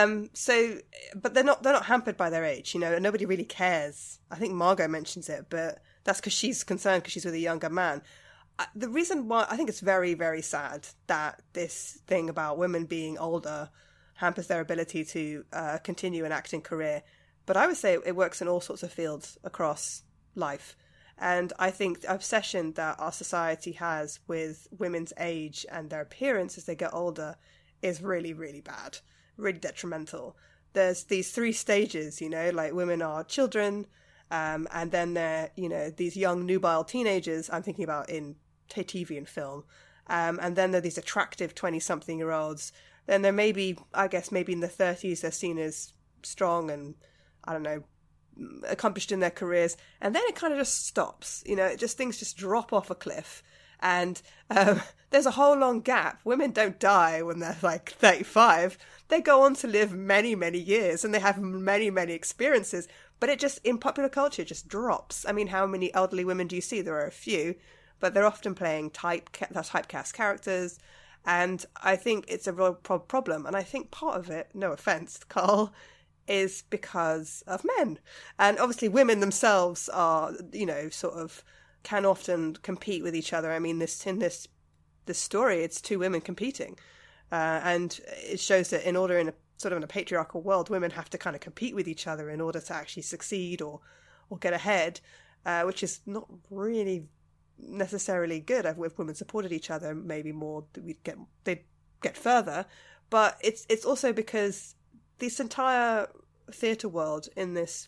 But they're not hampered by their age. Nobody really cares. I think Margot mentions it, but that's because she's concerned because she's with a younger man. The reason why I think it's very, very sad that this thing about women being older hampers their ability to continue an acting career, but I would say it works in all sorts of fields across life. And I think the obsession that our society has with women's age and their appearance as they get older is really, really bad, really detrimental. There's these 3 stages, like women are children, and then they're, these young nubile teenagers, I'm thinking about in TV and film, and then there are these attractive 20-something-year-olds. Then there may be, I guess, maybe in the 30s, they're seen as strong and, I don't know, accomplished in their careers, and then it kind of just stops. Things just drop off a cliff, and there's a whole long gap. Women don't die when they're like 35. They go on to live many, many years, and they have many, many experiences, but it just, in popular culture, just drops. I mean, how many elderly women do you see? There are a few, but they're often playing typecast characters, and I think it's a real problem. And I think part of it, no offense, Carl, is because of men. And obviously women themselves are, sort of can often compete with each other. I mean, in this story, it's 2 women competing. And it shows that in a patriarchal world, women have to kind of compete with each other in order to actually succeed or get ahead, which is not really necessarily good. If women supported each other, maybe more, they'd get further. But it's also because this entire theatre world in this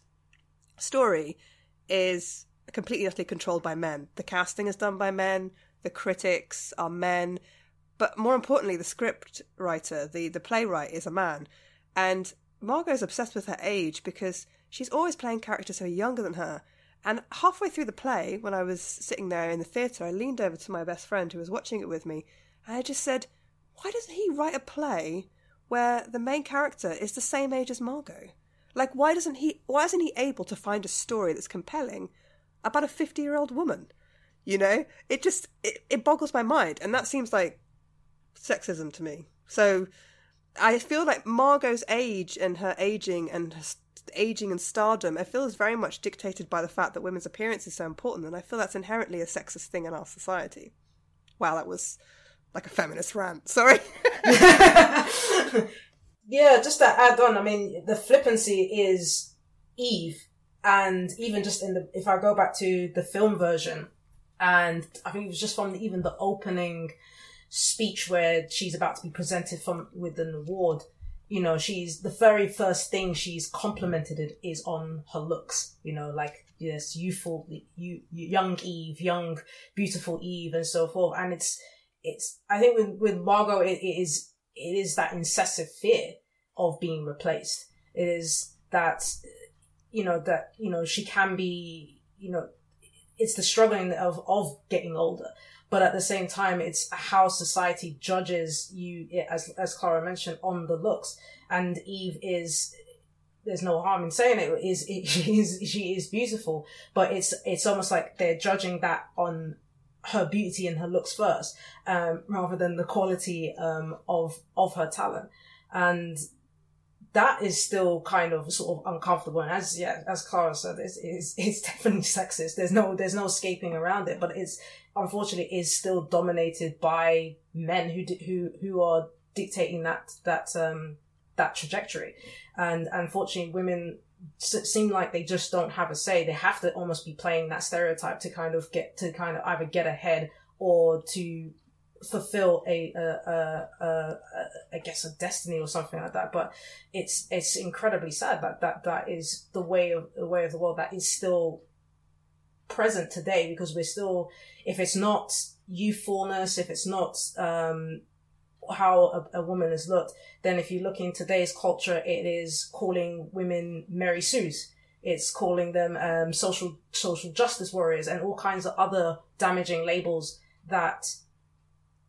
story is completely utterly controlled by men. The casting is done by men, the critics are men, but more importantly, the script writer, the playwright, is a man. And Margot's obsessed with her age because she's always playing characters who are younger than her. And halfway through the play, when I was sitting there in the theatre, I leaned over to my best friend who was watching it with me, and I just said, why doesn't he write a play where the main character is the same age as Margot? Like, why isn't he able to find a story that's compelling about a 50-year-old woman? It boggles my mind, and that seems like sexism to me. So I feel like Margot's age and her aging and her aging and stardom, I feel is very much dictated by the fact that women's appearance is so important, and I feel that's inherently a sexist thing in our society. Wow, that was like a feminist rant. Sorry. Yeah, just to add on, I mean, the flippancy is Eve, and even just if I go back to the film version, and I think it was just from even the opening speech where she's about to be presented with an award, she's, the very first thing she's complimented is on her looks, like, yes, youthful, young Eve, young, beautiful Eve, and so forth. And it's, I think with Margot, it is that incessant fear of being replaced. It is that, she can be, it's the struggling of getting older. But at the same time, it's how society judges you, as Clara mentioned, on the looks. And Eve is, there's no harm in saying it, she is beautiful, but it's almost like they're judging that on her beauty and her looks first, rather than the quality of her talent. And that is still kind of sort of uncomfortable. And as Clara said, it's definitely sexist. There's no escaping around it, but it's, unfortunately, is still dominated by men who are dictating that trajectory. And unfortunately, women seem like they just don't have a say. They have to almost be playing that stereotype to kind of either get ahead or to fulfill I guess a destiny or something like that. But it's incredibly sad that is the way of the world that is still present today, because we're still, if it's not youthfulness, if it's not how a woman is looked, then if you look in today's culture, it is calling women Mary Sues. It's calling them social justice warriors and all kinds of other damaging labels that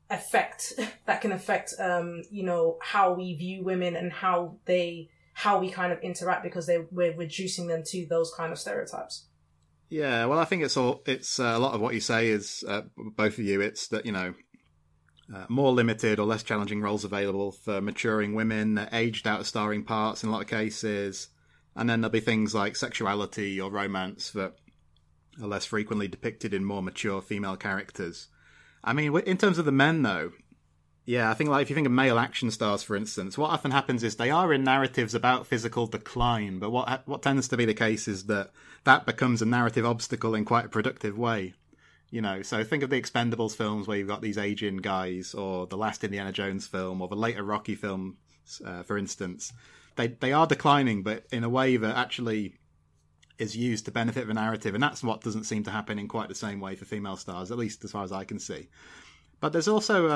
can affect how we view women and how we kind of interact, because we're reducing them to those kind of stereotypes. Yeah, well, I think it's a lot of what you say is, both of you, it's that, more limited or less challenging roles available for maturing women. They're aged out of starring parts in a lot of cases. And then there'll be things like sexuality or romance that are less frequently depicted in more mature female characters. I mean, in terms of the men, though, yeah, I think if you think of male action stars, for instance, what often happens is they are in narratives about physical decline, but what tends to be the case is that becomes a narrative obstacle in quite a productive way. So think of the Expendables films where you've got these aging guys, or the last Indiana Jones film, or the later Rocky films, for instance. They are declining, but in a way that actually is used to benefit the narrative, and that's what doesn't seem to happen in quite the same way for female stars, at least as far as I can see. But there's also,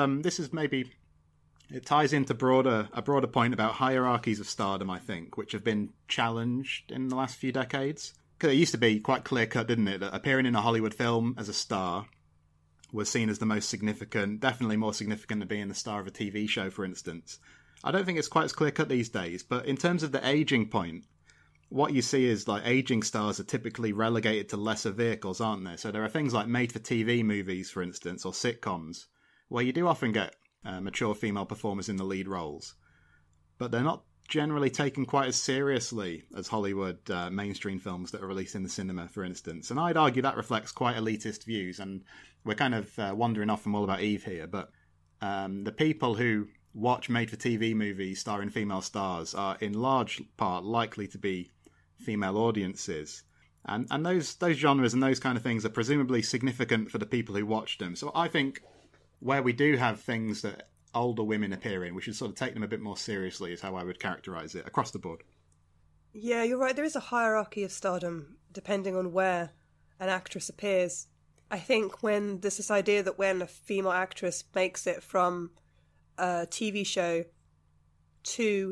it ties into a broader point about hierarchies of stardom, I think, which have been challenged in the last few decades. Because it used to be quite clear-cut, didn't it, that appearing in a Hollywood film as a star was seen as the most significant, definitely more significant than being the star of a TV show, for instance. I don't think it's quite as clear-cut these days, but in terms of the aging point, what you see is like aging stars are typically relegated to lesser vehicles, aren't they? So there are things like made-for-TV movies, for instance, or sitcoms, where you do often get mature female performers in the lead roles, but they're not generally taken quite as seriously as Hollywood mainstream films that are released in the cinema, for instance. And I'd argue that reflects quite elitist views, and we're kind of wandering off from All About Eve here, but the people who watch made-for-TV movies starring female stars are in large part likely to be female audiences. And those genres and those kind of things are presumably significant for the people who watch them. So I think where we do have things that older women appear in, we should sort of take them a bit more seriously, is how I would characterise it, across the board. Yeah, you're right. There is a hierarchy of stardom, depending on where an actress appears. I think when there's this idea that when a female actress makes it from a TV show to,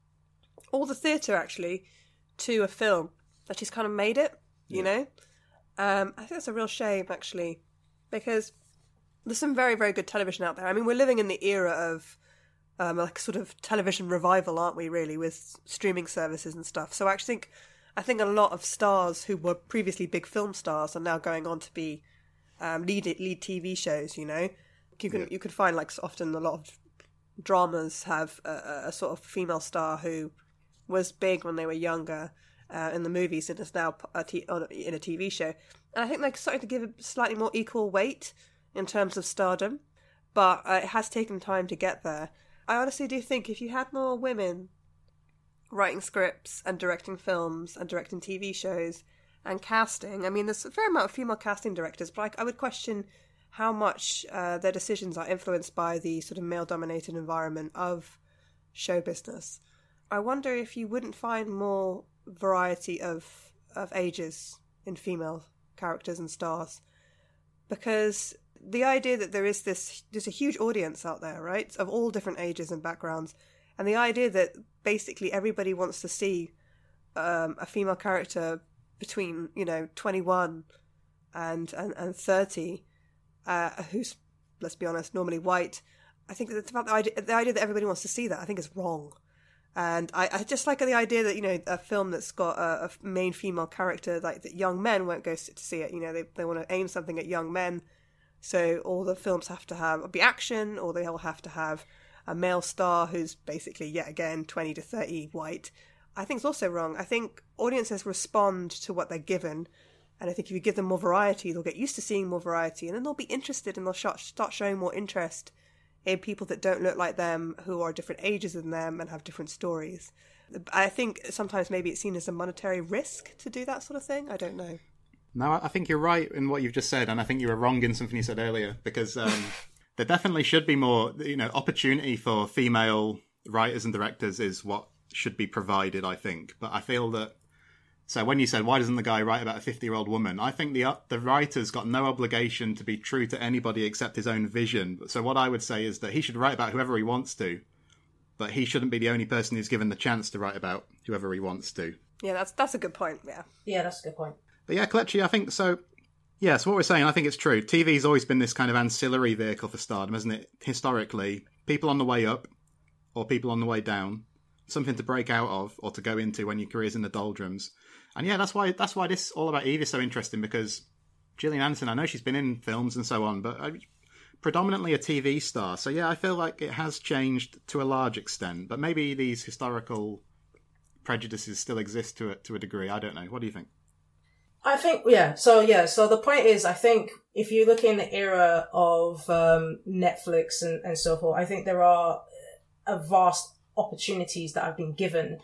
or the theatre actually, to a film, that she's kind of made it, you know? I think that's a real shame, actually, because there's some very, very good television out there. I mean, we're living in the era of like sort of television revival, aren't we, really, with streaming services and stuff. So I think a lot of stars who were previously big film stars are now going on to be lead TV shows, you know? You could find, like, often a lot of dramas have a sort of female star who was big when they were younger in the movies and is now in a TV show. And I think they're starting to give a slightly more equal weight in terms of stardom, but it has taken time to get there. I honestly do think if you had more women writing scripts and directing films and directing TV shows and casting, I mean, there's a fair amount of female casting directors, but I would question how much their decisions are influenced by the sort of male-dominated environment of show business. I wonder if you wouldn't find more variety of ages in female characters and stars, because the idea that there's a huge audience out there, right, of all different ages and backgrounds, and the idea that basically everybody wants to see a female character between 21 and 30 who's, let's be honest, normally white. I think that's about the idea that everybody wants to see that. I think is wrong. And I just like the idea that, a film that's got a main female character, like that young men won't go to see it. They want to aim something at young men. So all the films have to be action, or they all have to have a male star who's basically, yet again, 20 to 30 white. I think it's also wrong. I think audiences respond to what they're given. And I think if you give them more variety, they'll get used to seeing more variety. And then they'll be interested, and they'll start showing more interest in people that don't look like them, who are different ages than them and have different stories. I think sometimes maybe it's seen as a monetary risk to do that sort of thing. I don't know. No, I think you're right in what you've just said, and I think you were wrong in something you said earlier, because there definitely should be more, opportunity for female writers and directors is what should be provided, I think. But I feel that, so when you said, why doesn't the guy write about a 50-year-old woman? I think the writer's got no obligation to be true to anybody except his own vision. So what I would say is that he should write about whoever he wants to, but he shouldn't be the only person who's given the chance to write about whoever he wants to. Yeah, that's a good point, yeah. Yeah, that's a good point. But yeah, Kelechi, I think so. Yeah, so what we're saying, I think it's true. TV's always been this kind of ancillary vehicle for stardom, hasn't it? Historically, people on the way up or people on the way down, something to break out of or to go into when your career's in the doldrums. And yeah, that's why this All About Eve is so interesting, because Gillian Anderson, I know she's been in films and so on, but predominantly a TV star. So yeah, I feel like it has changed to a large extent, but maybe these historical prejudices still exist to a degree. I don't know. What do you think? I think, So the point is, I think if you look in the era of Netflix and so forth, I think there are a vast opportunities that have been given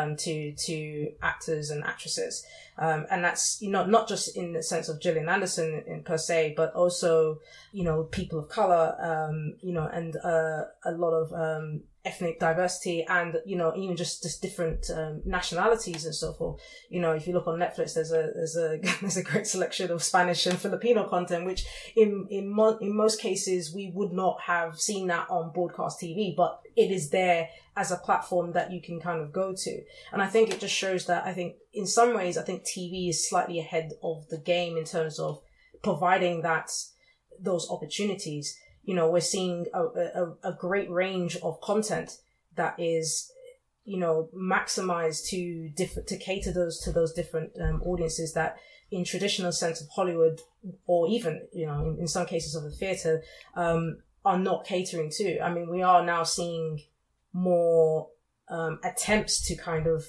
to actors and actresses. And that's, not just in the sense of Gillian Anderson in per se, but also, people of color, and a lot of ethnic diversity, and even just different nationalities and so forth. If you look on Netflix, there's a great selection of Spanish and Filipino content, which in most cases we would not have seen that on broadcast TV, but it is there as a platform that you can kind of go to. And I think it just shows that, I think in some ways, I think TV is slightly ahead of the game in terms of providing those opportunities. We're seeing a great range of content that is, maximized to cater to those different audiences that in traditional sense of Hollywood, or even, in some cases of the theatre, are not catering to. I mean, we are now seeing more attempts to kind of,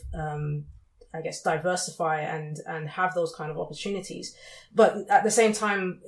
diversify and have those kind of opportunities. But at the same time,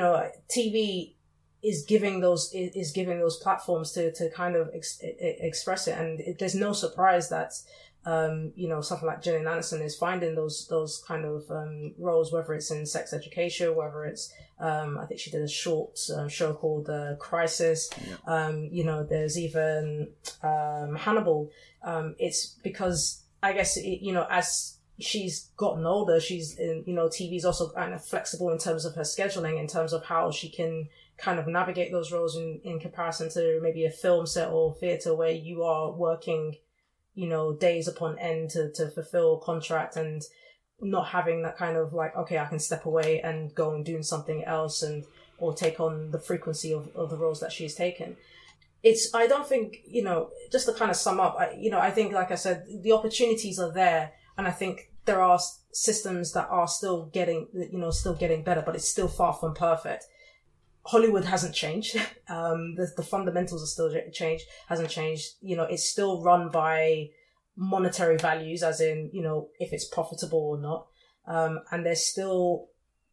TV is giving those platforms to kind of express it, and there's no surprise that something like Gillian Anderson is finding those kind of roles, whether it's in sex education, whether it's I think she did a short show called Crisis. Yeah. There's even Hannibal. It's because I guess as she's gotten older, she's TV's also kind of flexible in terms of her scheduling, in terms of how she can kind of navigate those roles in comparison to maybe a film set or theatre where you are working, days upon end to fulfill a contract, and not having that kind of like, okay, I can step away and go and do something else or take on the frequency of the roles that she's taken. I don't think, just to kind of sum up, I think, like I said, the opportunities are there, and I think there are systems that are still getting better, but it's still far from perfect. Hollywood hasn't changed. The fundamentals are still hasn't changed. It's still run by monetary values, as in, if it's profitable or not. And there's still,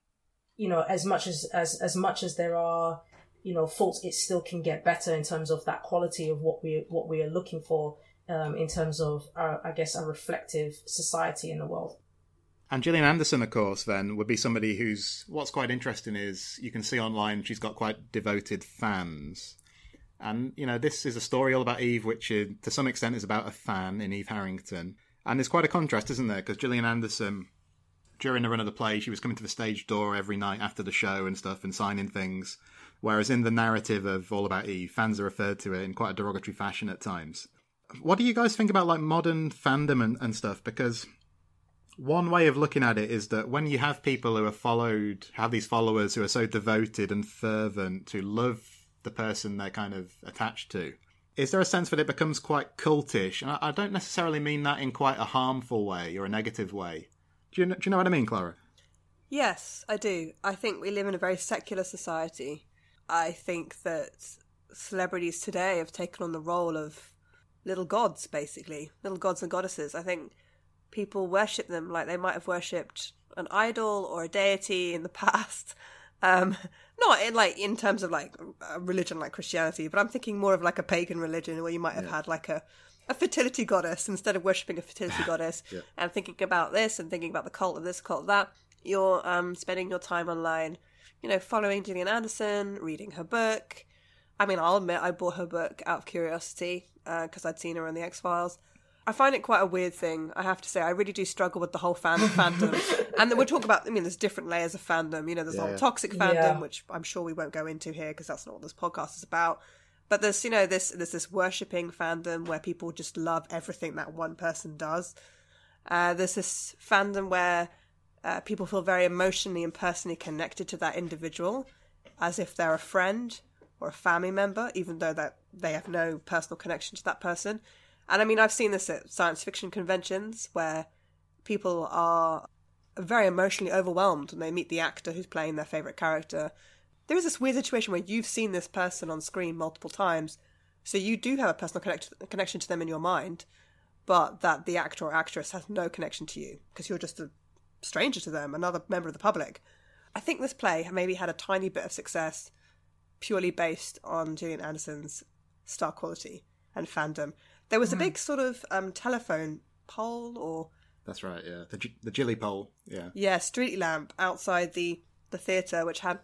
as much as there are, faults, it still can get better in terms of that quality of what we are looking for, in terms of, a reflective society in the world. And Gillian Anderson, of course, then, would be somebody what's quite interesting is you can see online she's got quite devoted fans. And, this is a story all about Eve, which to some extent is about a fan in Eve Harrington. And there's quite a contrast, isn't there? Because Gillian Anderson, during the run of the play, she was coming to the stage door every night after the show and stuff and signing things. Whereas in the narrative of All About Eve, fans are referred to it in quite a derogatory fashion at times. What do you guys think about like modern fandom and stuff? Because one way of looking at it is that when you have people who have these followers who are so devoted and fervent, who love the person they're kind of attached to, is there a sense that it becomes quite cultish? And I don't necessarily mean that in quite a harmful way or a negative way. Do you know what I mean, Clara? Yes, I do. I think we live in a very secular society. I think that celebrities today have taken on the role of little gods, basically. Little gods and goddesses. I think people worship them like they might have worshipped an idol or a deity in the past. Not in terms of like a religion like Christianity, but I'm thinking more of like a pagan religion where you might have had like a fertility goddess instead of worshipping a fertility goddess. Yeah. And thinking about this and thinking about the cult of this, cult of that. You're spending your time online, following Gillian Anderson, reading her book. I mean, I'll admit I bought her book out of curiosity because I'd seen her on the X-Files. I find it quite a weird thing, I have to say. I really do struggle with the whole fandom. And then we'll talk about, there's different layers of fandom. There's the whole toxic fandom, which I'm sure we won't go into here because that's not what this podcast is about. But there's, there's this worshipping fandom where people just love everything that one person does. There's this fandom where people feel very emotionally and personally connected to that individual, as if they're a friend or a family member, even though that they have no personal connection to that person. And I mean, I've seen this at science fiction conventions where people are very emotionally overwhelmed when they meet the actor who's playing their favourite character. There is this weird situation where you've seen this person on screen multiple times, so you do have a personal connection to them in your mind, but that the actor or actress has no connection to you because you're just a stranger to them, another member of the public. I think this play maybe had a tiny bit of success purely based on Gillian Anderson's star quality and fandom. There was a big sort of telephone pole, or... That's right, yeah. The Gilly pole, yeah. Yeah, street lamp outside the theatre, which had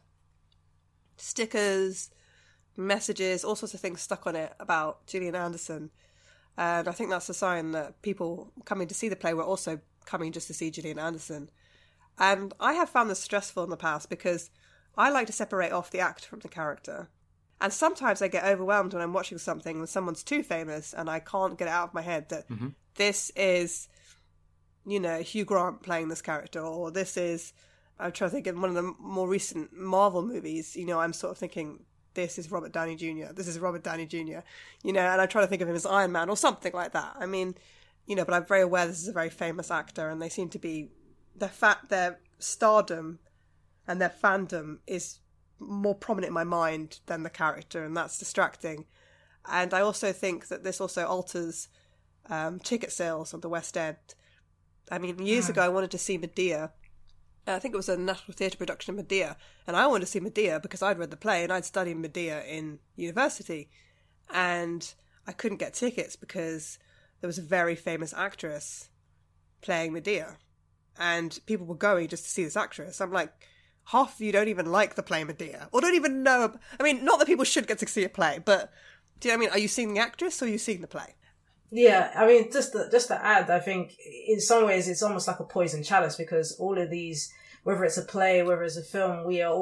stickers, messages, all sorts of things stuck on it about Gillian Anderson. And I think that's a sign that people coming to see the play were also coming just to see Gillian Anderson. And I have found this stressful in the past because I like to separate off the actor from the character. And sometimes I get overwhelmed when I'm watching something when someone's too famous and I can't get it out of my head that this is, you know, Hugh Grant playing this character, or this is, I'm trying to think of one of the more recent Marvel movies, you know, I'm sort of thinking, this is Robert Downey Jr., this is Robert Downey Jr., you know, and I try to think of him as Iron Man or something like that. I mean, you know, but I'm very aware this is a very famous actor and they seem to be, their stardom and their fandom is more prominent in my mind than the character, and that's distracting. And I also think that this also alters ticket sales on the West End. I mean, years ago I wanted to see Medea. I think it was a National Theatre production of Medea, and I wanted to see Medea because I'd read the play and I'd studied Medea in university, and I couldn't get tickets because there was a very famous actress playing Medea, and people were going just to see this actress. I'm like, half of you don't even like the play Medea, or don't even know. I mean, not that people should get to see a play, but do you know what I mean? Are you seeing the actress or are you seeing the play? Yeah, I mean, just to add, I think in some ways it's almost like a poison chalice, because all of these, whether it's a play, whether it's a film,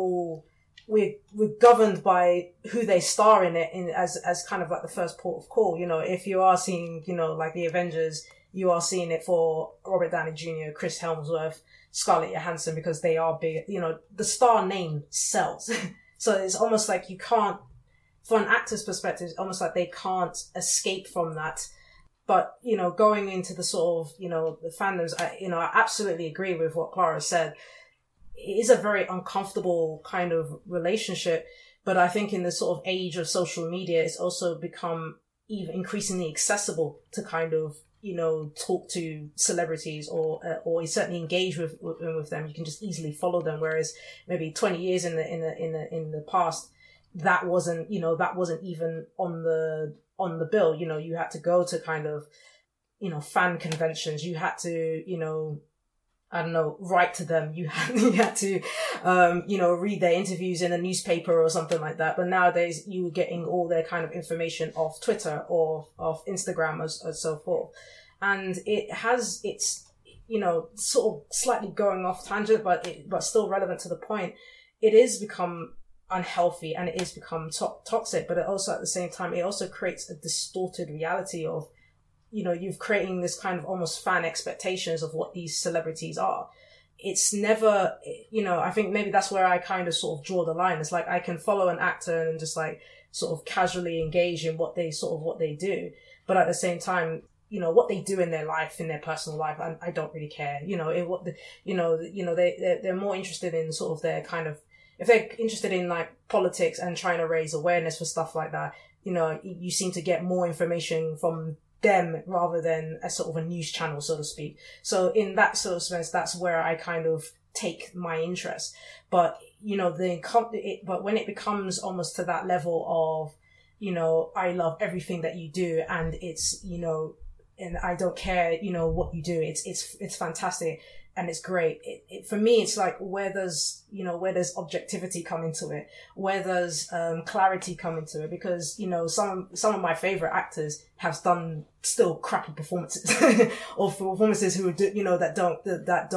we're governed by who they star in it as kind of like the first port of call. You know, if you are seeing, you know, like the Avengers, you are seeing it for Robert Downey Jr., Chris Hemsworth, Scarlett Johansson, because they are big. You know, the star name sells. So it's almost like you can't, from an actor's perspective, it's almost like they can't escape from that. But, you know, going into the sort of, you know, the fandoms, I absolutely agree with what Clara said. It is a very uncomfortable kind of relationship. But I think in the sort of age of social media, it's also become even increasingly accessible to kind of, you know, talk to celebrities or certainly engage with them. You can just easily follow them. Whereas maybe 20 years in the past, that wasn't even on the bill. You know, you had to go to kind of, you know, fan conventions. You had to, you know, I don't know, write to them. You had to, you know, read their interviews in a newspaper or something like that. But nowadays you were getting all their kind of information off Twitter or off Instagram and so forth. And it's, you know, sort of slightly going off tangent, but still relevant to the point. It is become unhealthy and it is become toxic, but it also at the same time, it also creates a distorted reality of, you know, you've creating this kind of almost fan expectations of what these celebrities are. It's never, you know, I think maybe that's where I kind of sort of draw the line. It's like I can follow an actor and just like sort of casually engage in what they do. But at the same time, you know, what they do in their life, in their personal life, I don't really care. You know, they're more interested in sort of their kind of, if they're interested in like politics and trying to raise awareness for stuff like that, you know, you seem to get more information from them rather than a sort of a news channel, so to speak. So in that sort of sense, that's where I kind of take my interest. But, you know, but when it becomes almost to that level of, you know, I love everything that you do and it's, you know, and I don't care, you know, what you do. It's fantastic. And it's great. For me, it's like, where does objectivity come into it? Where does clarity come into it? Because, you know, some of my favorite actors have done still crappy performances or performances who, you know, that don't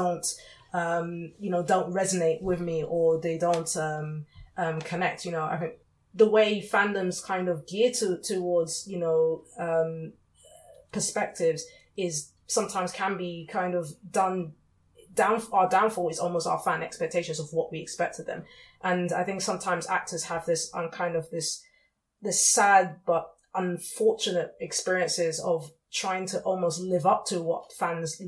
resonate with me, or they don't connect. You know, I think the way fandoms kind of gear towards, you know, perspectives is sometimes can be kind of done our downfall is almost our fan expectations of what we expect of them. And I think sometimes actors have this kind of this sad but unfortunate experiences of trying to almost live up to what fans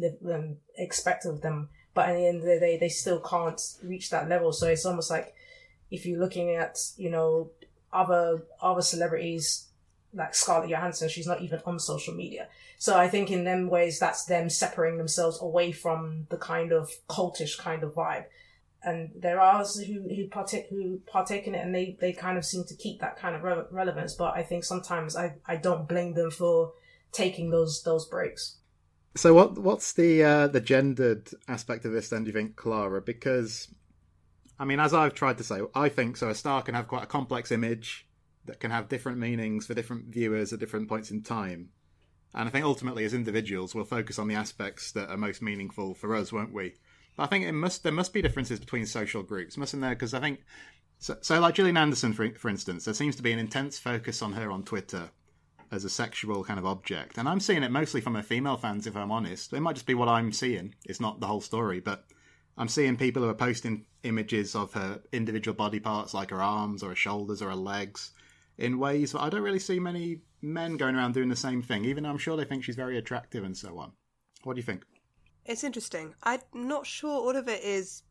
expect of them, but at the end of the day, they still can't reach that level. So it's almost like if you're looking at, you know, other celebrities like Scarlett Johansson, she's not even on social media. So I think in them ways, that's them separating themselves away from the kind of cultish kind of vibe. And there are others who partake in it, and they kind of seem to keep that kind of relevance. But I think sometimes I don't blame them for taking those breaks. So what's the gendered aspect of this then, do you think, Clara? Because, I mean, as I've tried to say, I think so a star can have quite a complex image that can have different meanings for different viewers at different points in time. And I think ultimately as individuals we'll focus on the aspects that are most meaningful for us, won't we? But I think there must be differences between social groups, mustn't there? Because I think, so like Gillian Anderson, for instance, there seems to be an intense focus on her on Twitter as a sexual kind of object. And I'm seeing it mostly from her female fans, if I'm honest. It might just be what I'm seeing. It's not the whole story, but I'm seeing people who are posting images of her individual body parts, like her arms or her shoulders or her legs, in ways that I don't really see many men going around doing the same thing, even though I'm sure they think she's very attractive and so on. What do you think? It's interesting. I'm not sure all of it is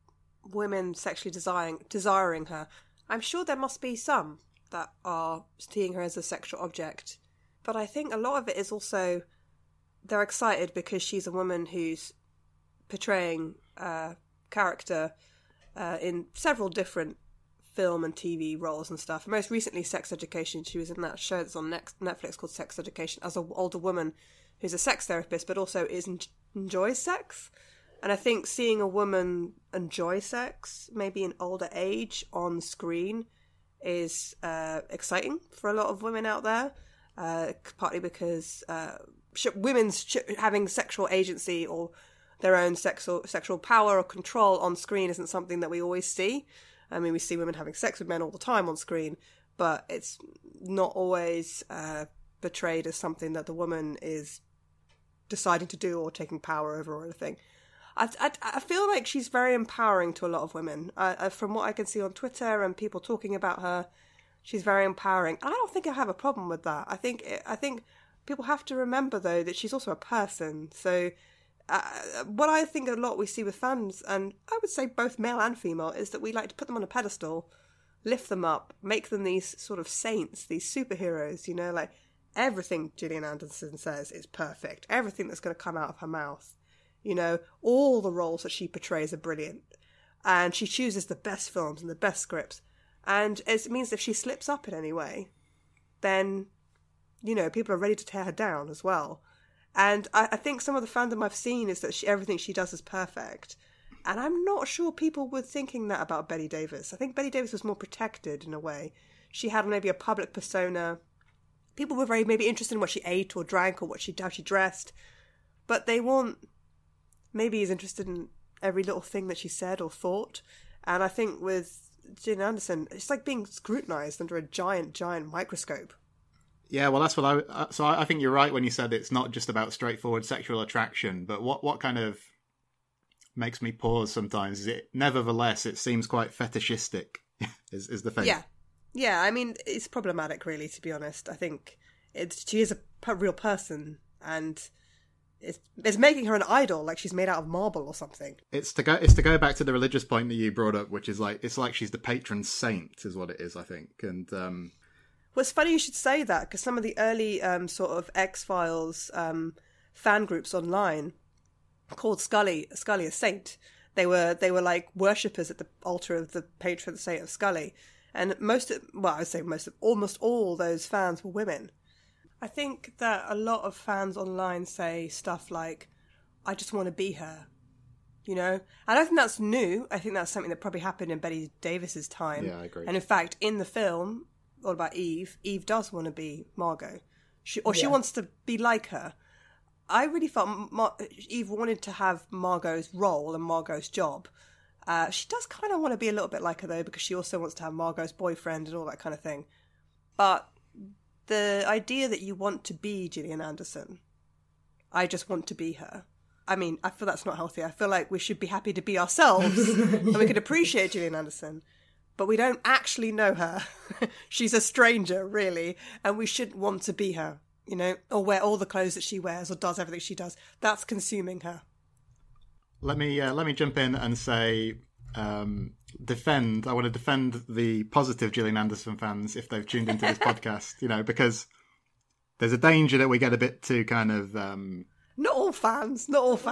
women sexually desiring her. I'm sure there must be some that are seeing her as a sexual object. But I think a lot of it is also they're excited because she's a woman who's portraying a character in several different film and TV roles and stuff. Most recently, Sex Education. She was in that show that's on Netflix called Sex Education as an older woman who's a sex therapist, but also enjoys sex. And I think seeing a woman enjoy sex, maybe in older age, on screen is exciting for a lot of women out there. Partly because women's having sexual agency or their own sexual power or control on screen isn't something that we always see. I mean, we see women having sex with men all the time on screen, but it's not always portrayed as something that the woman is deciding to do or taking power over or anything. I feel like she's very empowering to a lot of women. From what I can see on Twitter and people talking about her, she's very empowering. And I don't think I have a problem with that. I think people have to remember, though, that she's also a person. So what I think a lot we see with fans, and I would say both male and female, is that we like to put them on a pedestal, lift them up, make them these sort of saints, these superheroes, you know, like everything Gillian Anderson says is perfect. Everything that's going to come out of her mouth, you know, all the roles that she portrays are brilliant. And she chooses the best films and the best scripts. And it means if she slips up in any way, then, you know, people are ready to tear her down as well. And I think some of the fandom I've seen is that everything she does is perfect. And I'm not sure people were thinking that about Bette Davis. I think Bette Davis was more protected in a way. She had maybe a public persona. People were very maybe interested in what she ate or drank or how she dressed. But they weren't maybe as interested in every little thing that she said or thought. And I think with Gillian Anderson, it's like being scrutinised under a giant, giant microscope. Yeah, well, that's what I think you're right when you said it's not just about straightforward sexual attraction, but what kind of makes me pause sometimes is it, nevertheless, it seems quite fetishistic, is the thing. Yeah, I mean, it's problematic, really, to be honest. I think she is a real person, and it's making her an idol, like she's made out of marble or something. It's to go back to the religious point that you brought up, which is like, it's like she's the patron saint, is what it is, I think, and... Well, it's funny you should say that, because some of the early sort of X-Files fan groups online called Scully a saint. They were like worshippers at the altar of the patron saint of Scully. And almost all those fans were women. I think that a lot of fans online say stuff like, I just want to be her. You know? I don't think that's new. I think that's something that probably happened in Bette Davis's time. Yeah, I agree. And in fact, in the film... all about Eve does want to be Margot. She wants to be like her. I really felt Eve wanted to have Margot's role and Margot's job. She does kind of want to be a little bit like her, though, because she also wants to have Margot's boyfriend and all that kind of thing. But the idea that you want to be Gillian Anderson, I just want to be her, I mean, I feel that's not healthy. I feel like we should be happy to be ourselves and we could appreciate Gillian Anderson. But we don't actually know her. She's a stranger, really, and we shouldn't want to be her, you know, or wear all the clothes that she wears or does everything she does. That's consuming her. Let me jump in and say, I want to defend the positive Gillian Anderson fans if they've tuned into this podcast, you know, because there's a danger that we get a bit too kind of... Not all fans. Not all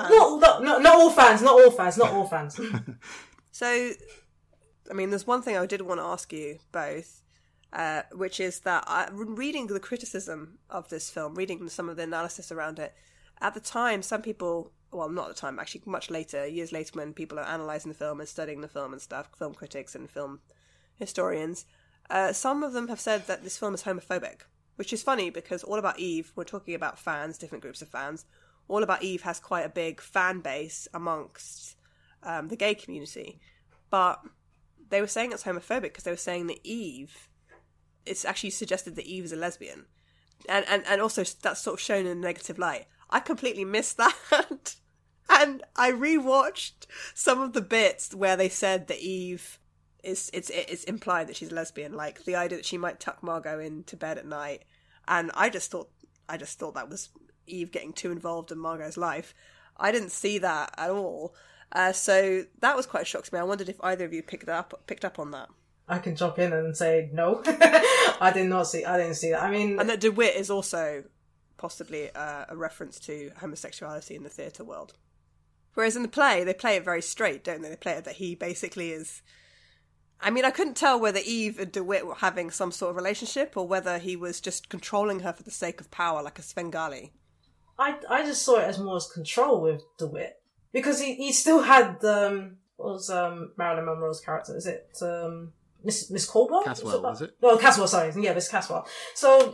fans. So... I mean, there's one thing I did want to ask you both, which is that reading the criticism of this film, reading some of the analysis around it, at the time, some people, well, not at the time, actually much later, years later when people are analysing the film and studying the film and stuff, film critics and film historians, some of them have said that this film is homophobic, which is funny because All About Eve, we're talking about fans, different groups of fans, All About Eve has quite a big fan base amongst the gay community, but... They were saying it's homophobic because they were saying that Eve, it's actually suggested that Eve is a lesbian. And also that's sort of shown in a negative light. I completely missed that. And I rewatched some of the bits where they said that Eve, it's implied that she's a lesbian, like the idea that she might tuck Margot into bed at night. And I just thought that was Eve getting too involved in Margot's life. I didn't see that at all. So that was quite a shock to me. I wondered if either of you picked up on that. I can jump in and say no. I didn't see that. I mean, and that DeWitt is also possibly a reference to homosexuality in the theatre world. Whereas in the play, they play it very straight, don't they? They play it that he basically is... I mean, I couldn't tell whether Eve and DeWitt were having some sort of relationship or whether he was just controlling her for the sake of power, like a Svengali. I just saw it as more as control with DeWitt. Because he still had what was Marilyn Monroe's character? Is it Miss Caldwell? Caswell, was it? Well, Caswell, sorry. Yeah, Miss Caswell. So,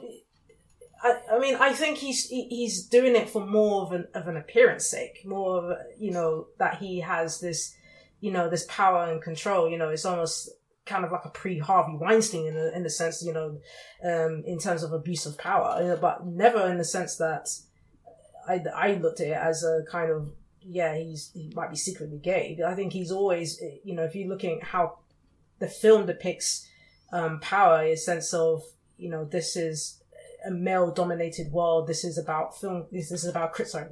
I mean, I think he's doing it for more of an appearance sake, more of, you know, that he has this, you know, this power and control. You know, it's almost kind of like a pre-Harvey Weinstein in the sense, you know, in terms of abuse of power, you know, but never in the sense that I looked at it as a kind of, yeah, he might be secretly gay. I think he's always, you know, if you're looking at how the film depicts power, a sense of, you know, this is a male-dominated world. This is about film. This is about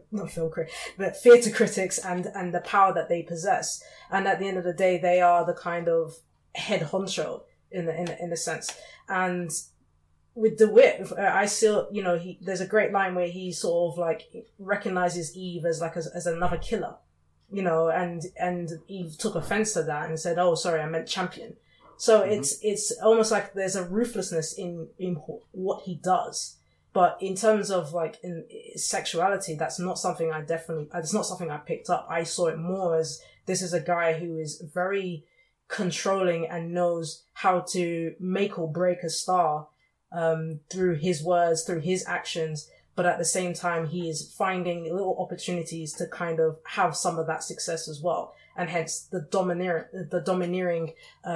but theatre critics and the power that they possess. And at the end of the day, they are the kind of head honcho in a sense. And with DeWitt, I still, you know, there's a great line where he sort of like recognizes Eve as like as another killer, you know, and Eve took offense to that and said, "Oh, sorry, I meant champion." So it's almost like there's a ruthlessness in what he does, but in terms of like in sexuality, that's not something it's not something I picked up. I saw it more as this is a guy who is very controlling and knows how to make or break a star. Through his words, through his actions, but at the same time, he is finding little opportunities to kind of have some of that success as well. And hence the domineering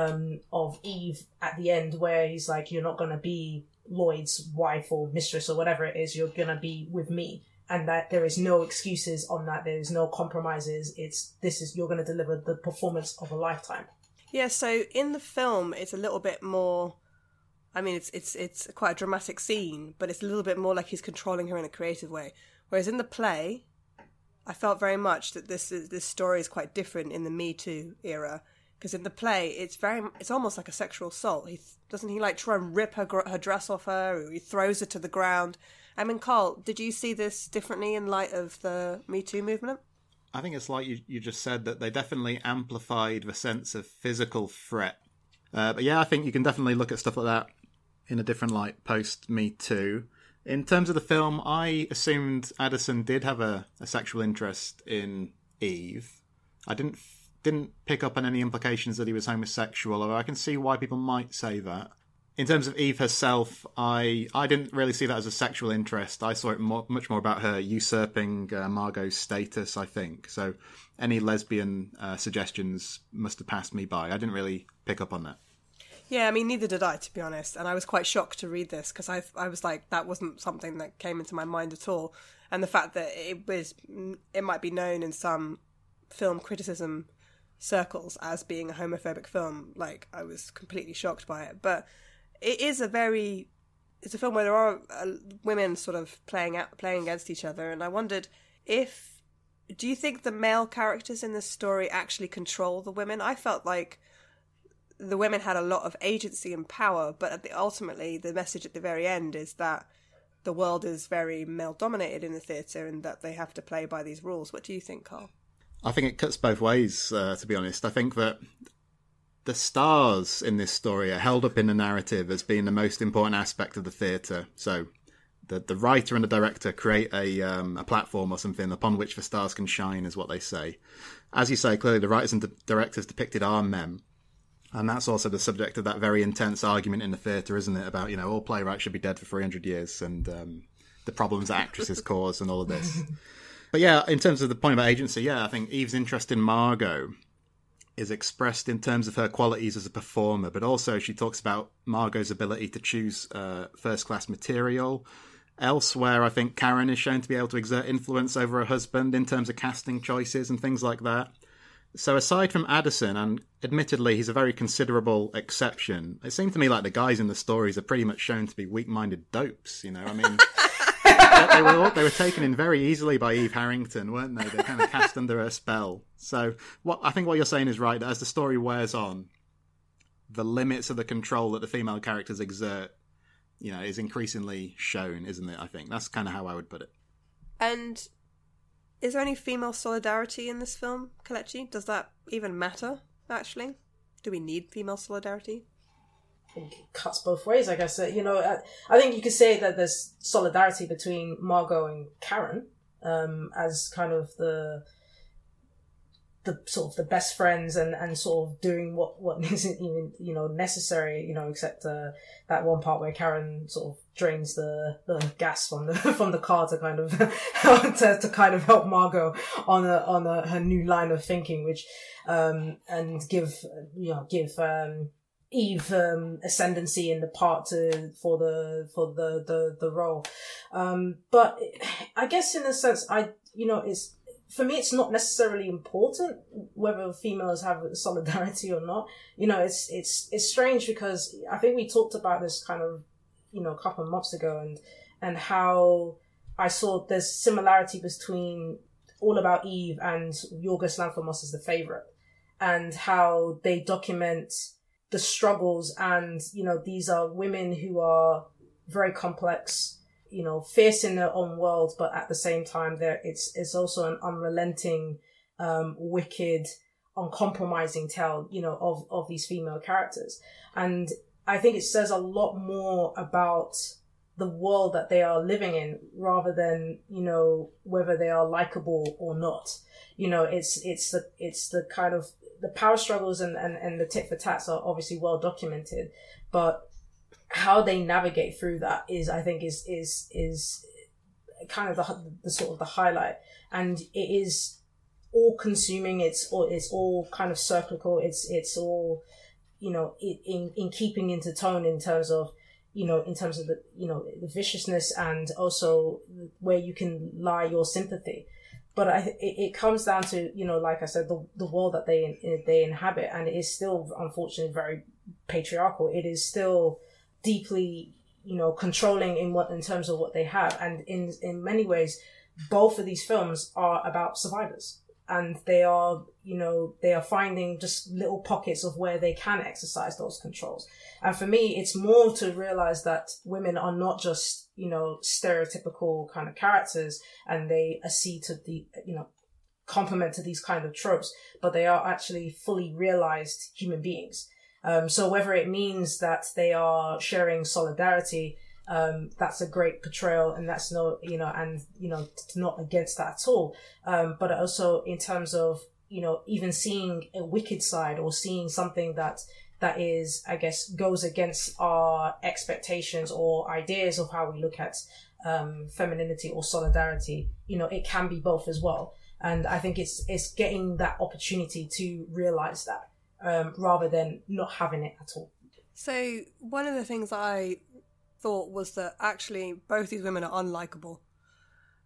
of Eve at the end, where he's like, you're not going to be Lloyd's wife or mistress or whatever it is, you're going to be with me. And that there is no excuses on that. There is no compromises. You're going to deliver the performance of a lifetime. Yeah, so in the film, it's a little bit more... I mean, it's quite a dramatic scene, but it's a little bit more like he's controlling her in a creative way. Whereas in the play, I felt very much that this story is quite different in the Me Too era. Because in the play, it's almost like a sexual assault. Doesn't he like try and rip her dress off her, or he throws her to the ground? I mean, Carl, did you see this differently in light of the Me Too movement? I think it's like you just said, that they definitely amplified the sense of physical threat. But yeah, I think you can definitely look at stuff like that in a different light post Me Too. In terms of the film, I assumed Addison did have a sexual interest in Eve. I didn't pick up on any implications that he was homosexual, although I can see why people might say that. In terms of Eve herself, I didn't really see that as a sexual interest. I saw it much more about her usurping Margot's status, I think. So any lesbian suggestions must have passed me by. I didn't really pick up on that. Yeah, I mean, neither did I, to be honest. And I was quite shocked to read this because I was like, that wasn't something that came into my mind at all. and the fact that it might be known in some film criticism circles as being a homophobic film. Like, I was completely shocked by it, but it's a film where there are women sort of playing against each other, and I wondered do you think the male characters in this story actually control the women? I felt like the women had a lot of agency and power, but ultimately the message at the very end is that the world is very male-dominated in the theatre and that they have to play by these rules. What do you think, Carl? I think it cuts both ways, to be honest. I think that the stars in this story are held up in the narrative as being the most important aspect of the theatre. So the writer and the director create a platform or something upon which the stars can shine, is what they say. As you say, clearly the writers and directors depicted are men. And that's also the subject of that very intense argument in the theatre, isn't it? About, all playwrights should be dead for 300 years and the problems that actresses cause and all of this. But yeah, in terms of the point about agency, I think Eve's interest in Margot is expressed in terms of her qualities as a performer, but also she talks about Margot's ability to choose first-class material. Elsewhere, I think Karen is shown to be able to exert influence over her husband in terms of casting choices and things like that. So aside from Addison, and admittedly he's a very considerable exception, it seemed to me like the guys in the stories are pretty much shown to be weak-minded dopes, I mean... they were taken in very easily by Eve Harrington, weren't they? They kind of cast under her spell. So I think what you're saying is right, that as the story wears on, the limits of the control that the female characters exert, is increasingly shown, isn't it? I think that's kind of how I would put it. And is there any female solidarity in this film, Kelechi? Does that even matter, actually? Do we need female solidarity? I think it cuts both ways, I guess. I think you could say that there's solidarity between Margot and Karen, as kind of the sort of the best friends and sort of doing what isn't even necessary, except that one part where Karen sort of drains the gas from the car to kind of to kind of help Margot on her new line of thinking, which and give Eve ascendancy in the part for the role, but I guess in a sense it's, for me, it's not necessarily important whether females have solidarity or not. It's strange because I think we talked about this kind of a couple of months ago, and how I saw there's similarity between All About Eve and Yorgos Lanthimos as The Favourite, and how they document the struggles, and these are women who are very complex, fierce in their own world, but at the same time it's also an unrelenting, wicked, uncompromising tale of these female characters. And I think it says a lot more about the world that they are living in, rather than whether they are likable or not. It's the kind of the power struggles and the tit for tats are obviously well documented, but how they navigate through that is kind of the sort of the highlight. And it is all consuming. It's all kind of cyclical. It's all in keeping into tone in terms of the viciousness, and also where you can lie your sympathy. But it comes down to, like I said, the world that they inhabit, and it is still, unfortunately, very patriarchal. It is still deeply, controlling in terms of what they have. And in many ways, both of these films are about survivors. And they are finding just little pockets of where they can exercise those controls. And for me, it's more to realize that women are not just, stereotypical kind of characters, and they accede to the, complement to these kind of tropes, but they are actually fully realized human beings. So whether it means that they are sharing solidarity, that's a great portrayal, and that's not against that at all. But also in terms of, even seeing a wicked side, or seeing something that is, I guess, goes against our expectations or ideas of how we look at femininity or solidarity, it can be both as well. And I think it's getting that opportunity to realize that, rather than not having it at all. So one of the things I thought was that actually both these women are unlikable.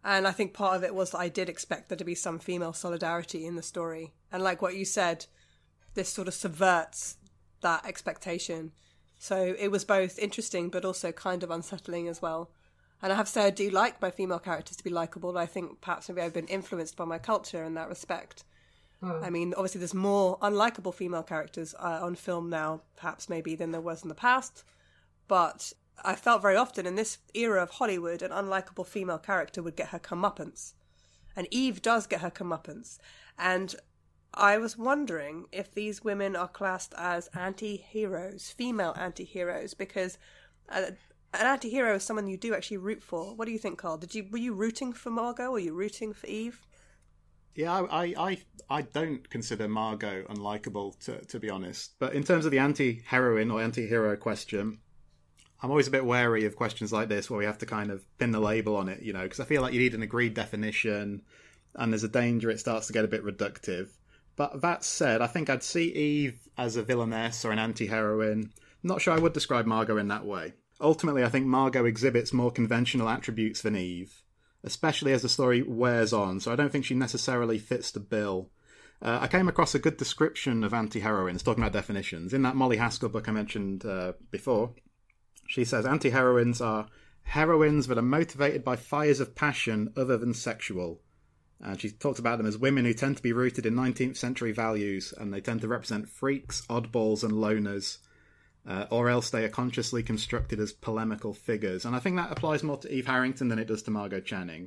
And I think part of it was that I did expect there to be some female solidarity in the story. And like what you said, this sort of subverts that expectation. So it was both interesting but also kind of unsettling as well. And I have to say I do like my female characters to be likeable. I think perhaps maybe I've been influenced by my culture in that respect. I mean, obviously there's more unlikable female characters on film now, perhaps maybe than there was in the past. But I felt very often in this era of Hollywood, an unlikable female character would get her comeuppance. And Eve does get her comeuppance. And I was wondering if these women are classed as anti-heroes, female anti-heroes, because an anti-hero is someone you do actually root for. What do you think, Carl? Were you rooting for Margot or were you rooting for Eve? Yeah, I don't consider Margot unlikable, to be honest. But in terms of the anti-heroine or anti-hero question, I'm always a bit wary of questions like this where we have to kind of pin the label on it, because I feel like you need an agreed definition and there's a danger it starts to get a bit reductive. But that said, I think I'd see Eve as a villainess or an anti-heroine. Not sure I would describe Margot in that way. Ultimately, I think Margot exhibits more conventional attributes than Eve, especially as the story wears on, so I don't think she necessarily fits the bill. I came across a good description of anti-heroines, talking about definitions. In that Molly Haskell book I mentioned before, she says anti-heroines are heroines that are motivated by fires of passion other than sexual. And she talks about them as women who tend to be rooted in 19th century values, and they tend to represent freaks, oddballs and loners, or else they are consciously constructed as polemical figures. And I think that applies more to Eve Harrington than it does to Margot Channing.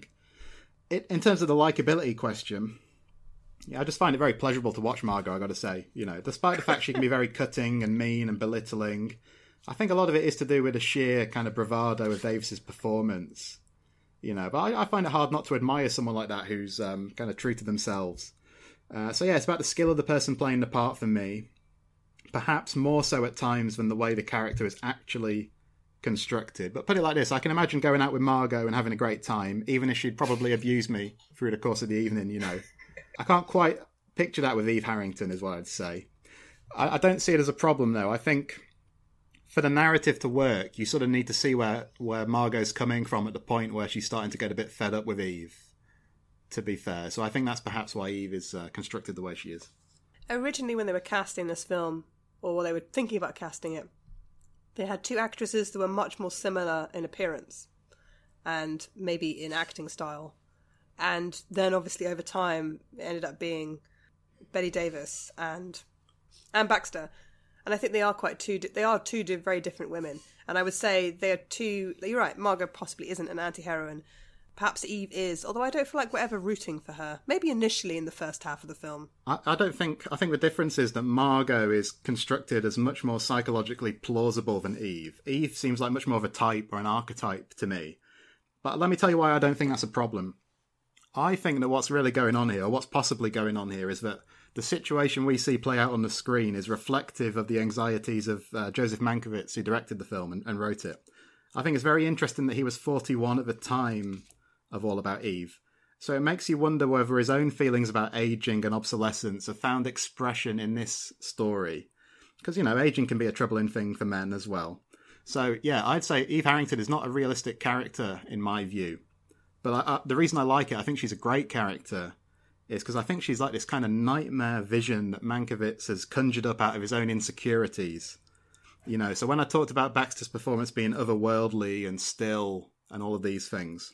In terms of the likability question, I just find it very pleasurable to watch Margot, I've got to say. Despite the fact she can be very cutting and mean and belittling, I think a lot of it is to do with the sheer kind of bravado of Davis's performance. But I find it hard not to admire someone like that who's kind of true to themselves. So yeah, it's about the skill of the person playing the part for me. Perhaps more so at times than the way the character is actually constructed. But put it like this, I can imagine going out with Margot and having a great time, even if she'd probably abuse me through the course of the evening, I can't quite picture that with Eve Harrington, is what I'd say. I don't see it as a problem, though. I think for the narrative to work, you sort of need to see where Margot's coming from at the point where she's starting to get a bit fed up with Eve, to be fair. So I think that's perhaps why Eve is constructed the way she is. Originally, when they were casting this film, or they were thinking about casting it, they had two actresses that were much more similar in appearance and maybe in acting style. And then obviously over time it ended up being Bette Davis and Baxter. And I think they are two very different women. And I would say they are two, you're right, Margot possibly isn't an anti-heroine. Perhaps Eve is, although I don't feel like we're ever rooting for her. Maybe initially in the first half of the film. I think the difference is that Margot is constructed as much more psychologically plausible than Eve. Eve seems like much more of a type or an archetype to me. But let me tell you why I don't think that's a problem. I think that what's really going on here, or what's possibly going on here, is that the situation we see play out on the screen is reflective of the anxieties of Joseph Mankiewicz, who directed the film and wrote it. I think it's very interesting that he was 41 at the time of All About Eve. So it makes you wonder whether his own feelings about aging and obsolescence have found expression in this story. Because, aging can be a troubling thing for men as well. So, yeah, I'd say Eve Harrington is not a realistic character in my view. But the reason I like it, I think she's a great character, is because I think she's like this kind of nightmare vision that Mankiewicz has conjured up out of his own insecurities. So when I talked about Baxter's performance being otherworldly and still and all of these things,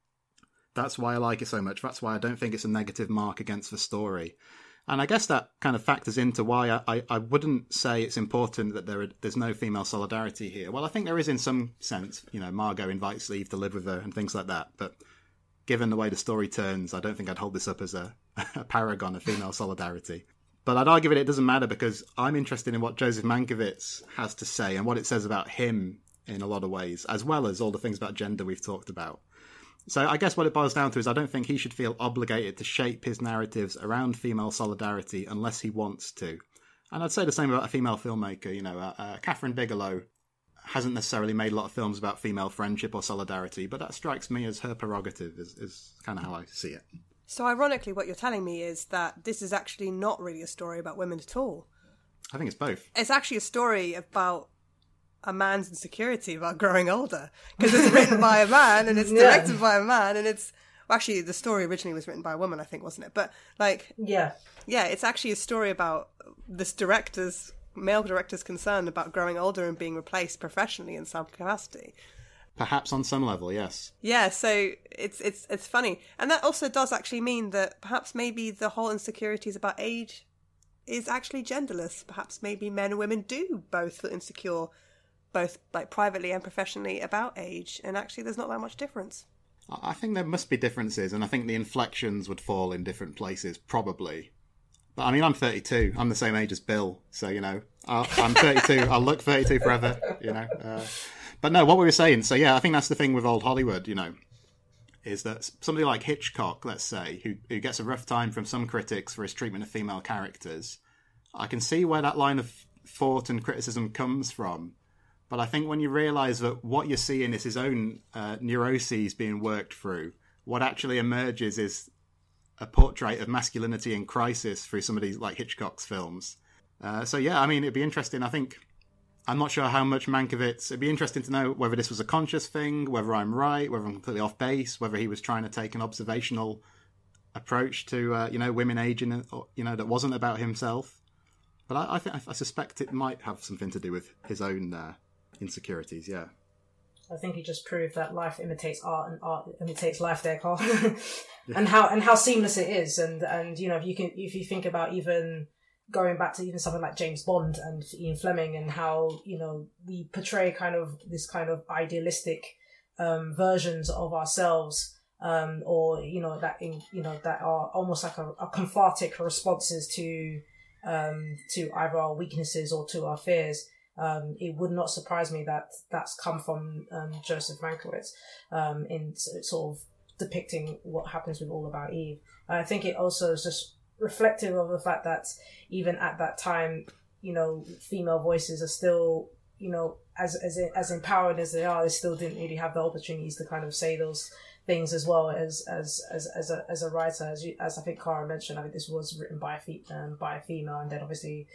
that's why I like it so much. That's why I don't think it's a negative mark against the story. And I guess that kind of factors into why I wouldn't say it's important that there's no female solidarity here. Well, I think there is in some sense. Margot invites Eve to live with her and things like that. But given the way the story turns, I don't think I'd hold this up as a paragon of female solidarity. But I'd argue that it doesn't matter because I'm interested in what Joseph Mankiewicz has to say and what it says about him in a lot of ways, as well as all the things about gender we've talked about. So I guess what it boils down to is I don't think he should feel obligated to shape his narratives around female solidarity unless he wants to. And I'd say the same about a female filmmaker. Catherine Bigelow hasn't necessarily made a lot of films about female friendship or solidarity, but that strikes me as her prerogative, is kind of how I see it. So ironically, what you're telling me is that this is actually not really a story about women at all. I think it's both. It's actually a story about a man's insecurity about growing older, because it's written by a man and it's directed by a man, and it's Well, actually, the story originally was written by a woman, I think, wasn't it? But like, Yeah. it's actually a story about this male director's concern about growing older and being replaced professionally in some capacity. Perhaps on some level, yes. Yeah, so it's funny, and that also does actually mean that perhaps maybe the whole insecurities about age is actually genderless. Perhaps maybe men and women do both feel insecure, both like privately and professionally, about age, and actually there's not that much difference. I think there must be differences, and I think the inflections would fall in different places, probably. But I mean, I'm 32. I'm the same age as Bill, so, you know, I'm 32. I'll look 32 forever, you know. But no, what we were saying, so yeah, I think that's the thing with old Hollywood, you know, is that somebody like Hitchcock, let's say, who gets a rough time from some critics for his treatment of female characters, I can see where that line of thought and criticism comes from. But I think when you realise that what you're seeing is his own neuroses being worked through, what actually emerges is a portrait of masculinity in crisis through some of these, like Hitchcock's films. So yeah, I mean, it'd be interesting. I think, I'm not sure how much Mankiewicz, it'd be interesting to know whether this was a conscious thing, whether I'm right, whether I'm completely off base, whether he was trying to take an observational approach to, you know, women aging, you know, that wasn't about himself. But I suspect it might have something to do with his own insecurities, yeah. I think he just proved that life imitates art and art imitates life there, Carl. and how seamless it is. And you know, if you think about even going back to even something like James Bond and Ian Fleming, and how, you know, we portray kind of this kind of idealistic versions of ourselves, or, you know, that are almost like a cathartic responses to either our weaknesses or to our fears. It would not surprise me that that's come from Joseph Mankiewicz in sort of depicting what happens with All About Eve. I think it also is just reflective of the fact that even at that time, you know, female voices are still, you know, as empowered as they are, they still didn't really have the opportunities to kind of say those things as well as a writer. As I think Cara mentioned, I think this was written by a female, and then obviously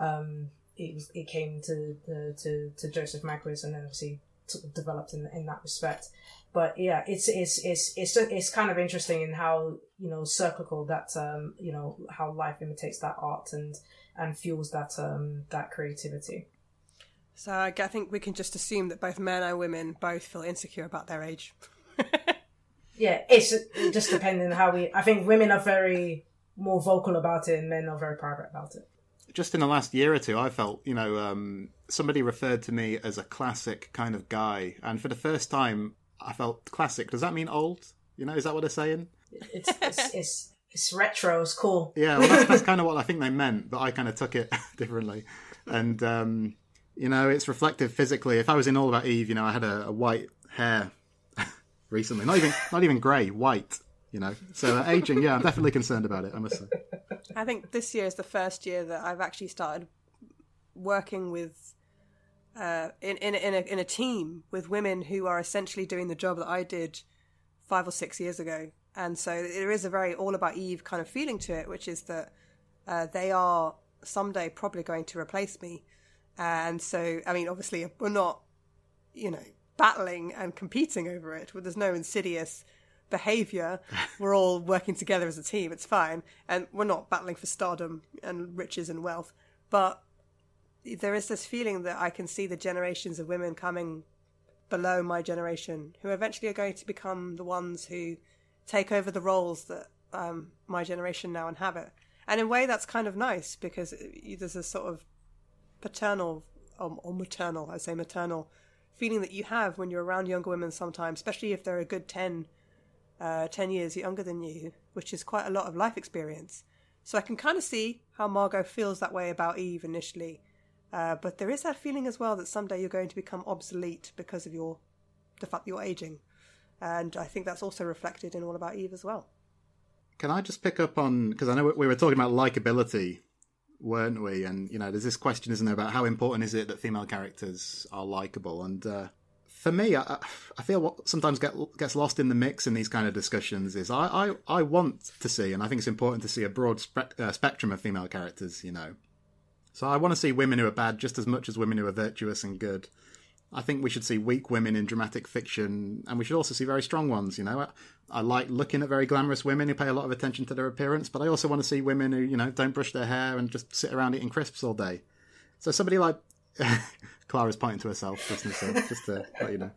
it came to Joseph Mankiewicz, and then obviously sort of developed in that respect. But yeah, it's kind of interesting in how, you know, cyclical that you know, how life imitates that art and fuels that creativity. So I think we can just assume that both men and women both feel insecure about their age. Yeah, it's just depending on how I think women are very more vocal about it, and men are very private about it. Just in the last year or two, I felt, you know, somebody referred to me as a classic kind of guy. And for the first time, I felt classic. Does that mean old? You know, is that what they're saying? It's retro. It's cool. Yeah, well, that's kind of what I think they meant, but I kind of took it differently. And, you know, it's reflective physically. If I was in All About Eve, you know, I had a white hair recently. Not even grey, white. You know, so aging, yeah, I'm definitely concerned about it, I must say. I think this year is the first year that I've actually started working with in a team with women who are essentially doing the job that I did 5 or 6 years ago, and so there is a very All About Eve kind of feeling to it, which is that they are someday probably going to replace me, and so I mean, obviously, we're not, you know, battling and competing over it. There's no insidious behavior. We're all working together as a team. It's fine, and we're not battling for stardom and riches and wealth. But there is this feeling that I can see the generations of women coming below my generation who eventually are going to become the ones who take over the roles that my generation now inhabit. And in a way, that's kind of nice, because there's a sort of paternal or maternal, I say maternal, feeling that you have when you're around younger women sometimes, especially if they're a good 10 years younger than you, which is quite a lot of life experience. So I can kind of see how Margot feels that way about Eve initially. But there is that feeling as well that someday you're going to become obsolete because of the fact that you're aging. And I think that's also reflected in All About Eve as well. Can I just pick up on, because I know we were talking about likability, weren't we? And, you know, there's this question, isn't there, about how important is it that female characters are likable? And for me, I feel what sometimes gets lost in the mix in these kind of discussions is I want to see, and I think it's important to see, a broad spectrum of female characters, you know. So I want to see women who are bad just as much as women who are virtuous and good. I think we should see weak women in dramatic fiction, and we should also see very strong ones, you know. I like looking at very glamorous women who pay a lot of attention to their appearance, but I also want to see women who, you know, don't brush their hair and just sit around eating crisps all day. So somebody like... Clara's pointing to herself, just to let you know.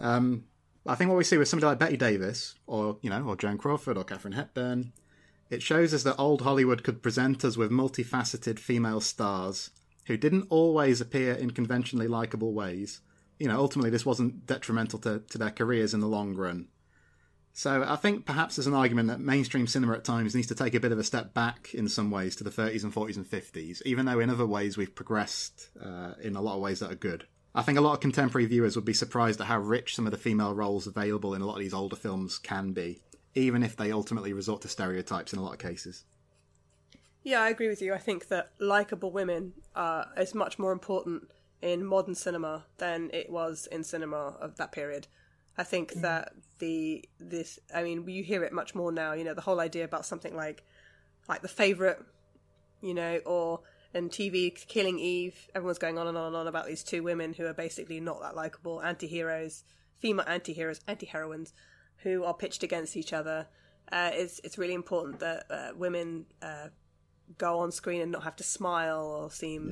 I think what we see with somebody like Betty Davis, or, you know, or Joan Crawford, or Katharine Hepburn, it shows us that old Hollywood could present us with multifaceted female stars who didn't always appear in conventionally likeable ways. You know, ultimately this wasn't detrimental to their careers in the long run. So I think perhaps there's an argument that mainstream cinema at times needs to take a bit of a step back in some ways to the 30s and 40s and 50s, even though in other ways we've progressed in a lot of ways that are good. I think a lot of contemporary viewers would be surprised at how rich some of the female roles available in a lot of these older films can be, even if they ultimately resort to stereotypes in a lot of cases. Yeah, I agree with you. I think that likeable women is much more important in modern cinema than it was in cinema of that period. I think that you hear it much more now, you know, the whole idea about something like The Favourite, you know, or in TV, Killing Eve, everyone's going on and on and on about these two women who are basically not that likeable, anti-heroes, female anti-heroes, anti-heroines, who are pitched against each other. It's really important that women go on screen and not have to smile or seem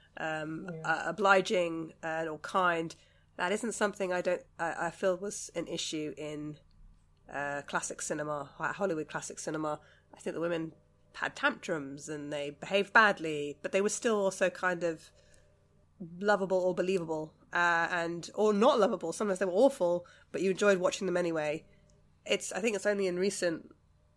obliging or kind. That isn't something I feel was an issue in classic cinema, Hollywood classic cinema. I think the women had tantrums and they behaved badly, but they were still also kind of lovable or believable, or not lovable. Sometimes they were awful, but you enjoyed watching them anyway. I think it's only in recent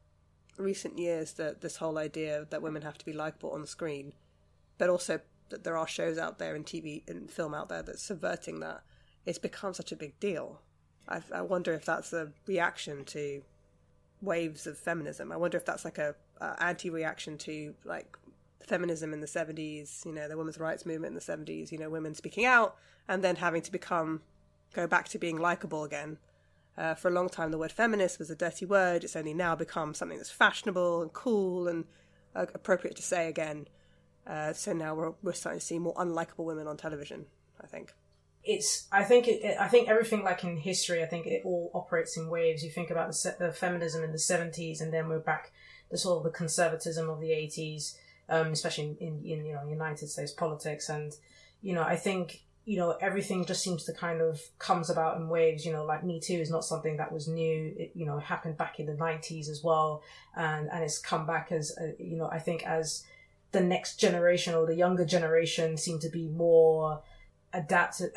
years that this whole idea that women have to be likeable on screen, but also that there are shows out there in TV and film out there that's subverting that, it's become such a big deal. I wonder if that's a reaction to waves of feminism. I wonder if that's like a anti-reaction to like feminism in the 70s, you know, the women's rights movement in the 70s, you know, women speaking out and then having to go back to being likable again. For a long time, the word feminist was a dirty word. It's only now become something that's fashionable and cool and appropriate to say again. So now we're starting to see more unlikable women on television, I think. I think everything, like in history, I think it all operates in waves. You think about the feminism in the 70s, and then we're back to sort of the conservatism of the 80s, especially in you know, United States politics. And, you know, I think, you know, everything just seems to kind of comes about in waves. You know, like Me Too is not something that was new. It, you know, happened back in the 90s as well, and it's come back as you know, I think as the next generation or the younger generation seem to be more adapted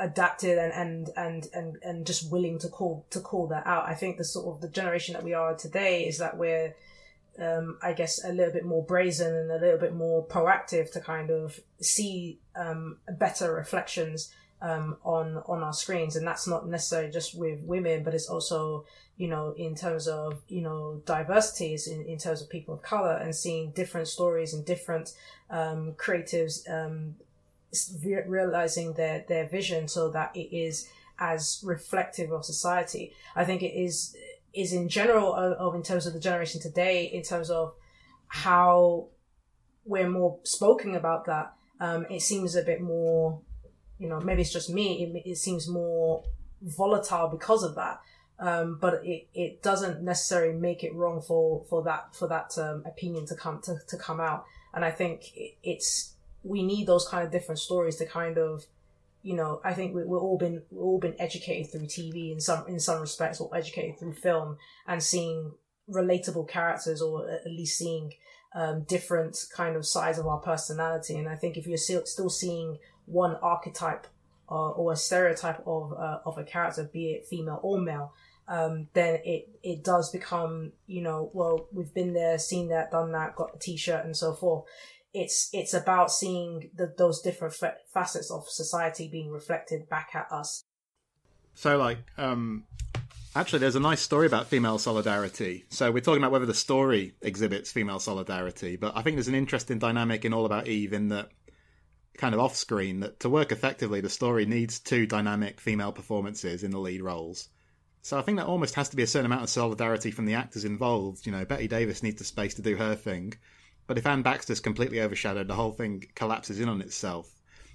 and just willing to call that out. I think the sort of the generation that we are today is that we're I guess a little bit more brazen and a little bit more proactive to kind of see better reflections on our screens. And that's not necessarily just with women, but it's also, you know, in terms of, you know, diversities in terms of people of color, and seeing different stories and different creatives realizing their vision so that it is as reflective of society. I think it is in general of in terms of the generation today, in terms of how we're more spoken about that. It seems a bit more, you know, maybe it's just me. It seems more volatile because of that. But it doesn't necessarily make it wrong for that opinion to come out. And I think we need those kind of different stories to kind of, you know, I think we've all been educated through TV in some respects, or educated through film, and seeing relatable characters, or at least seeing different kind of sides of our personality. And I think if you're still seeing one archetype or a stereotype of a character, be it female or male, then it does become, you know, well, we've been there, seen that, done that, got the t-shirt and so forth. It's about seeing those different facets of society being reflected back at us. So, like, actually, there's a nice story about female solidarity. So we're talking about whether the story exhibits female solidarity, but I think there's an interesting dynamic in All About Eve in that, kind of off-screen, that to work effectively, the story needs two dynamic female performances in the lead roles. So I think that almost has to be a certain amount of solidarity from the actors involved. You know, Betty Davis needs the space to do her thing. But if Anne Baxter's completely overshadowed, the whole thing collapses in on itself.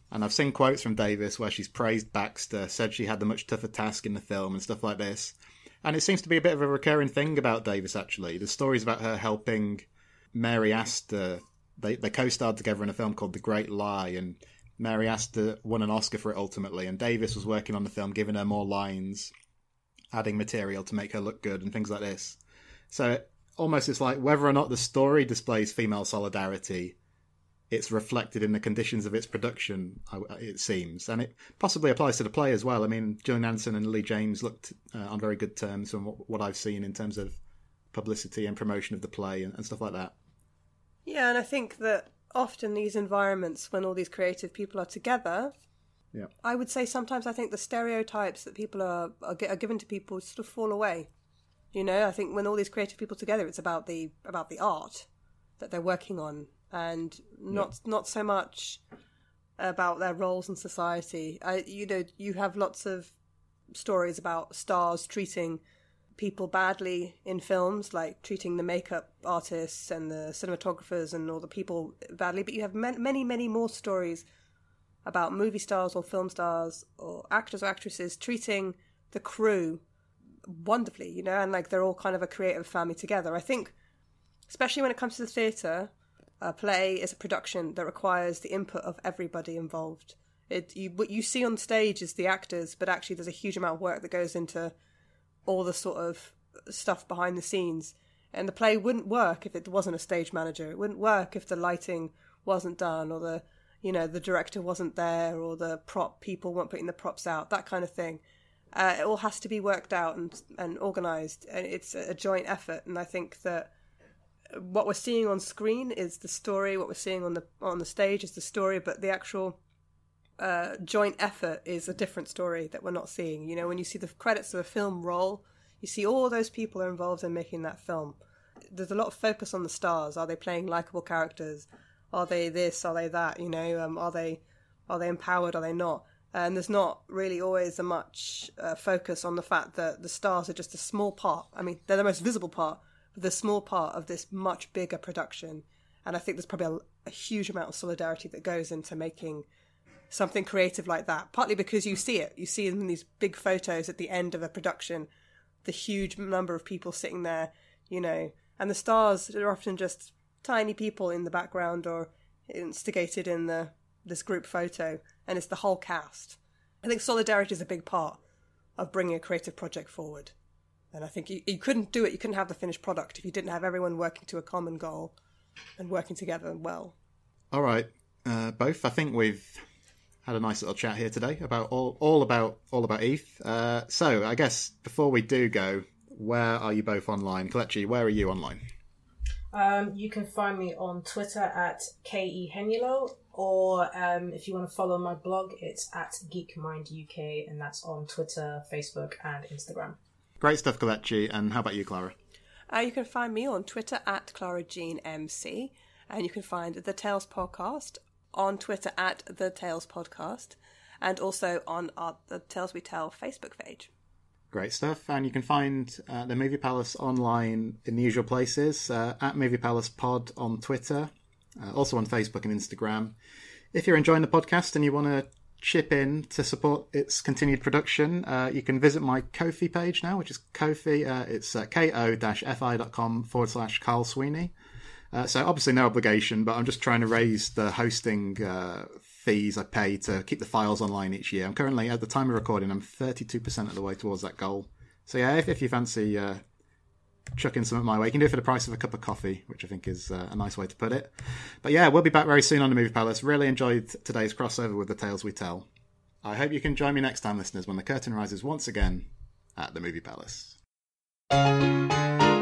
And I've seen quotes from Davis where she's praised Baxter, said she had the much tougher task in the film and stuff like this. And it seems to be a bit of a recurring thing about Davis, actually. There's stories about her helping Mary Astor. They co-starred together in a film called The Great Lie, and Mary Astor won an Oscar for it ultimately, and Davis was working on the film, giving her more lines, adding material to make her look good and things like this. So almost it's like whether or not the story displays female solidarity, it's reflected in the conditions of its production, it seems. And it possibly applies to the play as well. I mean, Gillian Anderson and Lily James looked on very good terms from what I've seen in terms of publicity and promotion of the play and stuff like that. Yeah, and I think that often these environments, when all these creative people are together, I would say sometimes I think the stereotypes that people are given to people sort of fall away. You know, I think when all these creative people together, it's about the art that they're working on, and not so much about their roles in society. You have lots of stories about stars treating people badly in films, like treating the makeup artists and the cinematographers and all the people badly, but you have many, many more stories about movie stars or film stars or actors or actresses treating the crew wonderfully, you know, and like they're all kind of a creative family together. I think, especially when it comes to the theatre, a play is a production that requires the input of everybody involved. What you see on stage is the actors, but actually there's a huge amount of work that goes into all the sort of stuff behind the scenes. And the play wouldn't work if it wasn't a stage manager. It wouldn't work if the lighting wasn't done, or the director wasn't there, or the prop people weren't putting the props out, that kind of thing. It all has to be worked out and organised, and it's a joint effort. And I think that what we're seeing on screen is the story, what we're seeing on the stage is the story, but the actual joint effort is a different story that we're not seeing. You know, when you see the credits of a film roll, you see all those people are involved in making that film. There's a lot of focus on the stars. Are they playing likeable characters? Are they this? Are they that? You know, are they empowered? Are they not? And there's not really always a much focus on the fact that the stars are just a small part. I mean, they're the most visible part, but they're a small part of this much bigger production. And I think there's probably a huge amount of solidarity that goes into making something creative like that, partly because you see it. You see in these big photos at the end of a production, the huge number of people sitting there, you know, and the stars are often just tiny people in the background or instigated in this group photo, and it's the whole cast. I think solidarity is a big part of bringing a creative project forward. And I think you couldn't do it, you couldn't have the finished product if you didn't have everyone working to a common goal and working together well. All right, both. I think we've had a nice little chat here today about all about Eve. So I guess before we do go, where are you both online? Kelechi, where are you online? You can find me on Twitter at KEHenulo, or if you want to follow my blog, it's at Geekmind UK, and that's on Twitter, Facebook, and Instagram. Great stuff, Kelechi. And how about you, Clara? You can find me on Twitter at ClaraJeanMC, and you can find The Tales Podcast on Twitter at The Tales Podcast, and also on the Tales We Tell Facebook page. Great stuff. And you can find the Movie Palace online in the usual places, at Movie Palace Pod on Twitter, also on Facebook and Instagram. If you're enjoying the podcast and you want to chip in to support its continued production, you can visit my Ko-fi page now, which is Ko-fi. It's ko-fi.com/Carl Sweeney. So obviously no obligation, but I'm just trying to raise the hosting fees I pay to keep the files online each year. I'm currently, at the time of recording, I'm 32% of the way towards that goal. So yeah, if you fancy chucking something my way, you can do it for the price of a cup of coffee, which I think is a nice way to put it. But yeah, we'll be back very soon on the Movie Palace. Really enjoyed today's crossover with The Tales We Tell. I hope you can join me next time, listeners, when the curtain rises once again at the Movie Palace.